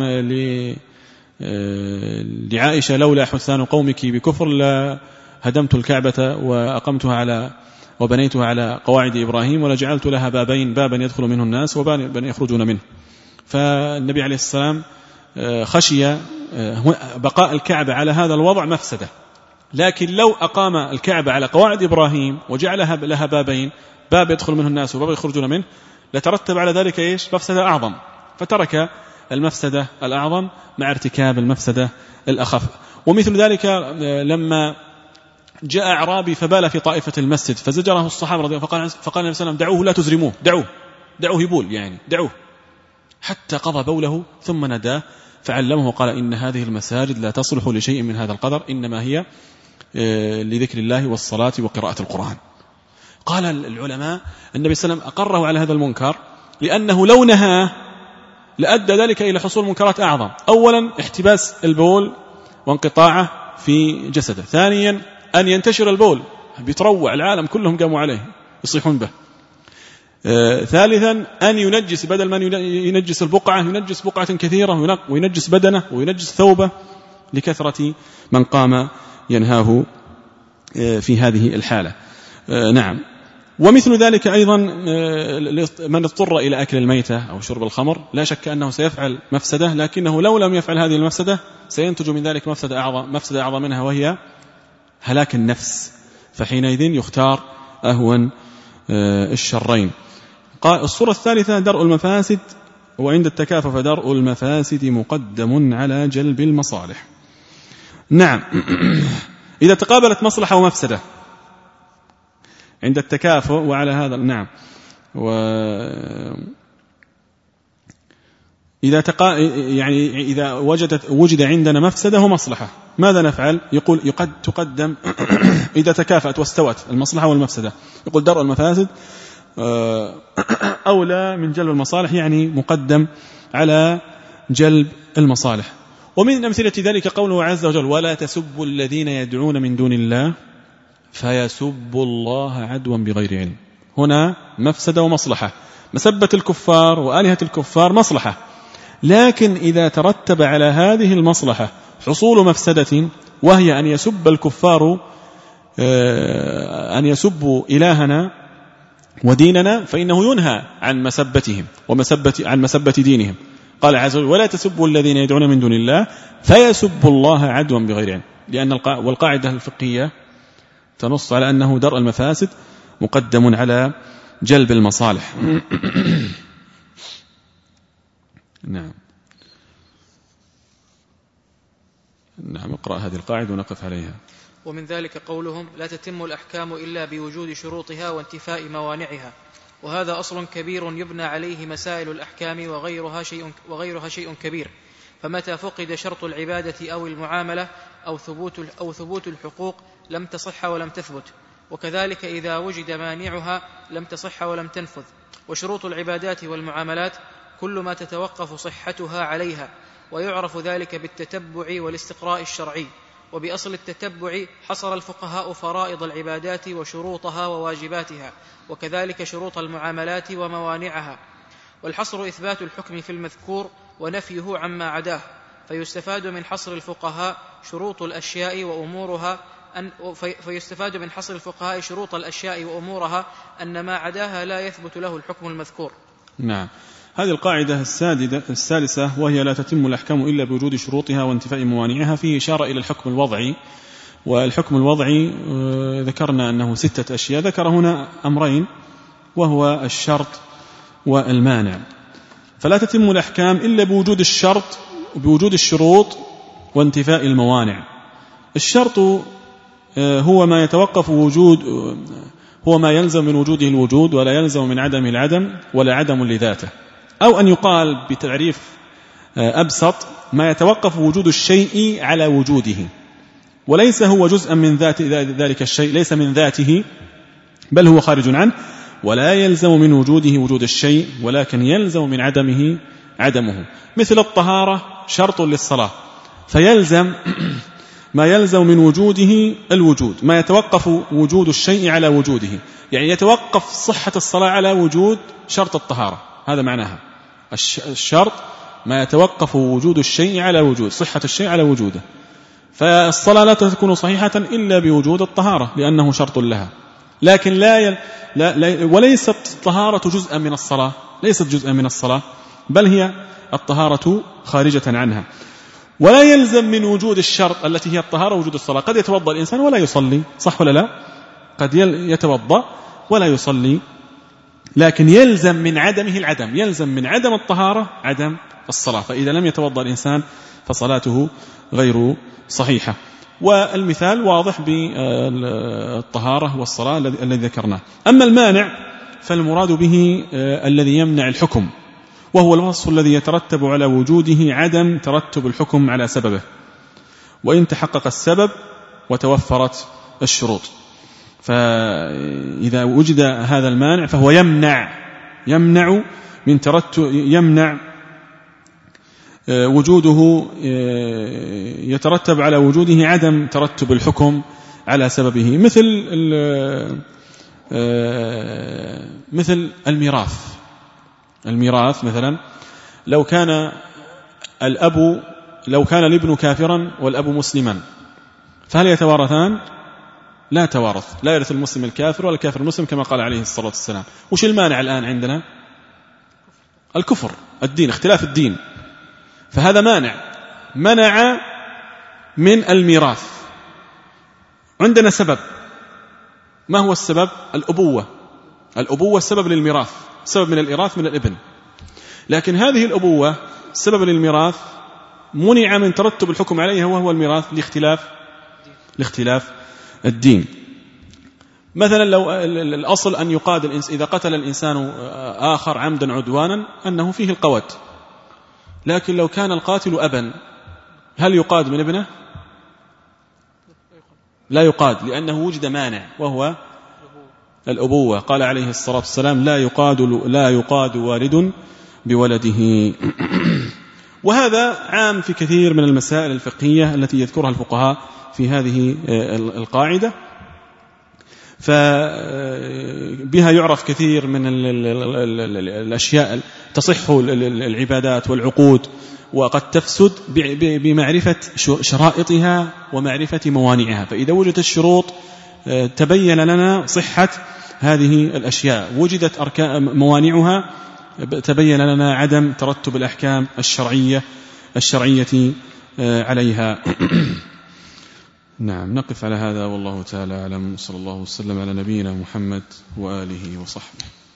Speaker 2: لعائشة لولا حسان قومك بكفر لا هدمت الكعبة وأقمتها وبنيتها على قواعد إبراهيم ولجعلت لها بابين، بابا يدخل منه الناس وبابا يخرجون منه. فالنبي عليه السلام خشي بقاء الكعبة على هذا الوضع مفسدة، لكن لو أقام الكعبة على قواعد إبراهيم وجعلها لها بابين، باب يدخل منه الناس وباب يخرجون منه، لترتب على ذلك مفسدة أعظم، فترك المفسدة الأعظم مع ارتكاب المفسدة الأخف. ومثل ذلك لما جاء أعرابي فبال في طائفة المسجد فزجره الصحابة رضي الله عنهم، فقال النبي صلى الله عليه وسلم دعوه لا تزرموه، دعوه يبول، يعني دعوه حتى قضى بوله، ثم نداه فعلمه وقال إن هذه المساجد لا تصلح لشيء من هذا القدر، إنما هي لذكر الله والصلاة وقراءة القرآن. قال العلماء النبي صلى الله عليه وسلم أقره على هذا المنكر لأنه لو نهاه لأدى ذلك إلى حصول منكرات أعظم. أولا احتباس البول وانقطاعه في جسده، ثانيا أن ينتشر البول بيتروع العالم كلهم قاموا عليه يصيحون به، ثالثا أن ينجس، بدل ما ينجس البقعة ينجس بقعة كثيرة وينجس بدنه وينجس ثوبه لكثرة من قام ينهاه في هذه الحالة. نعم. ومثل ذلك أيضا من اضطر إلى أكل الميتة أو شرب الخمر، لا شك أنه سيفعل مفسدة، لكنه لو لم يفعل هذه المفسدة سينتج من ذلك مفسدة أعظم منها، وهي هلاك النفس، فحينئذ يختار أهون الشرين. الصورة الثالثة درء المفاسد، وعند التكافؤ فدرء المفاسد مقدم على جلب المصالح. نعم. إذا تقابلت مصلحة ومفسدة عند التكافؤ وعلى هذا، نعم، إذا وجد عندنا مفسدة ومصلحة ماذا نفعل؟ يقول تقدم إذا تكافأت واستوت المصلحة والمفسدة، يقول درء المفاسد أولى من جلب المصالح، يعني مقدم على جلب المصالح. ومن أمثلة ذلك قوله عز وجل ولا تسبوا الذين يدعون من دون الله فيسبوا الله عدوا بغير علم. هنا مفسدة ومصلحة، مسبة الكفار وآلهة الكفار مصلحة، لكن إذا ترتب على هذه المصلحة حصول مفسدة وهي أن يسب الكفار أن يسبوا إلهنا وديننا، فإنه ينهى عن مسبتهم عن مسبة دينهم. قال عز وجل ولا تسبوا الذين يدعون من دون الله فيسبوا الله عدوا بغير علم. والقاعدة الفقهية تنص على أنه درء المفاسد مقدم على جلب المصالح. نعم اقرأ هذه القاعدة ونقف عليها.
Speaker 1: ومن ذلك قولهم: لا تتم الأحكام إلا بوجود شروطها وانتفاء موانعها. وهذا أصل كبير يبنى عليه مسائل الأحكام وغيرها شيء كبير. فمتى فقد شرط العبادة أو المعاملة أو ثبوت الحقوق لم تصح ولم تثبت. وكذلك إذا وجد مانعها لم تصح ولم تنفذ. وشروط العبادات والمعاملات كل ما تتوقف صحتها عليها، ويعرف ذلك بالتتبع والاستقراء الشرعي. وبأصل التتبع حصر الفقهاء فرائض العبادات وشروطها وواجباتها، وكذلك شروط المعاملات وموانعها. والحصر إثبات الحكم في المذكور ونفيه عما عداه. فيستفاد من حصر الفقهاء شروط الأشياء وأمورها أن ما عداها لا يثبت له الحكم المذكور.
Speaker 2: نعم. هذه القاعدة السادسة وهي: لا تتم الأحكام إلا بوجود شروطها وانتفاء موانعها، فيه إشارة إلى الحكم الوضعي. والحكم الوضعي ذكرنا أنه 6 أشياء، ذكر هنا أمرين وهو الشرط والمانع. فلا تتم الأحكام إلا بوجود الشرط وبوجود الشروط وانتفاء الموانع. الشرط هو ما يتوقف هو ما يلزم من وجوده الوجود ولا يلزم من عدمه العدم ولا عدم لذاته، أو أن يقال بتعريف أبسط: ما يتوقف وجود الشيء على وجوده وليس هو جزءا من ذات ذلك الشيء، ليس من ذاته بل هو خارج عنه، ولا يلزم من وجوده وجود الشيء ولكن يلزم من عدمه عدمه. مثل الطهارة شرط للصلاة، فيلزم ما يلزم من وجوده الوجود، ما يتوقف وجود الشيء على وجوده، يعني يتوقف صحة الصلاة على وجود شرط الطهارة، هذا معناها. الشرط ما يتوقف وجود الشيء على وجود صحة الشيء على وجوده، فالصلاة لا تكون صحيحة إلا بوجود الطهارة لأنه شرط لها. لكن وليست الطهارة جزءا من الصلاة، ليست جزءا من الصلاة، بل هي الطهارة خارجة عنها. ولا يلزم من وجود الشرط التي هي الطهارة وجود الصلاة. قد يتوضأ الإنسان ولا يصلي، صح ولا لا؟ قد يتوضأ ولا يصلي، لكن يلزم من عدمه العدم، يلزم من عدم الطهارة عدم الصلاة. فإذا لم يتوضأ الإنسان فصلاته غير صحيحة. والمثال واضح بالطهارة والصلاة الذي ذكرناه. أما المانع فالمراد به الذي يمنع الحكم، وهو الوصف الذي يترتب على وجوده عدم ترتب الحكم على سببه، وإن تحقق السبب وتوفرت الشروط. فإذا وجد هذا المانع فهو يمنع من يمنع وجوده، يترتب على وجوده عدم ترتب الحكم على سببه. مثل الميراث مثلا، لو كان الابن كافرا والأب مسلما فهل يتوارثان؟ لا توارث، لا يرث المسلم الكافر ولا الكافر المسلم كما قال عليه الصلاة والسلام. وش المانع الآن عندنا؟ الكفر، الدين، اختلاف الدين. فهذا منع من الميراث. عندنا سبب، ما هو السبب؟ الأبوة سبب للميراث، سبب من الإراث من الابن. لكن هذه الأبوة سبب للميراث منع من ترتب الحكم عليها وهو الميراث لاختلاف الدين. مثلا لو الأصل أن يقاد الإنسان إذا قتل الإنسان آخر عمدا عدوانا أنه فيه القوت، لكن لو كان القاتل أبا هل يقاد من ابنه؟ لا يقاد، لأنه وجد مانع وهو الأبوة. قال عليه الصلاة والسلام: لا يقاد والد بولده. وهذا عام في كثير من المسائل الفقهية التي يذكرها الفقهاء في هذه القاعدة، فبها يعرف كثير من الأشياء تصح العبادات والعقود وقد تفسد بمعرفة شرائطها ومعرفة موانعها. فإذا وجدت الشروط تبين لنا صحة هذه الأشياء، وجدت موانعها تبين لنا عدم ترتب الأحكام الشرعية عليها. نعم، نقف على هذا والله تعالى أعلم. صلى الله وسلم على نبينا محمد وآله وصحبه.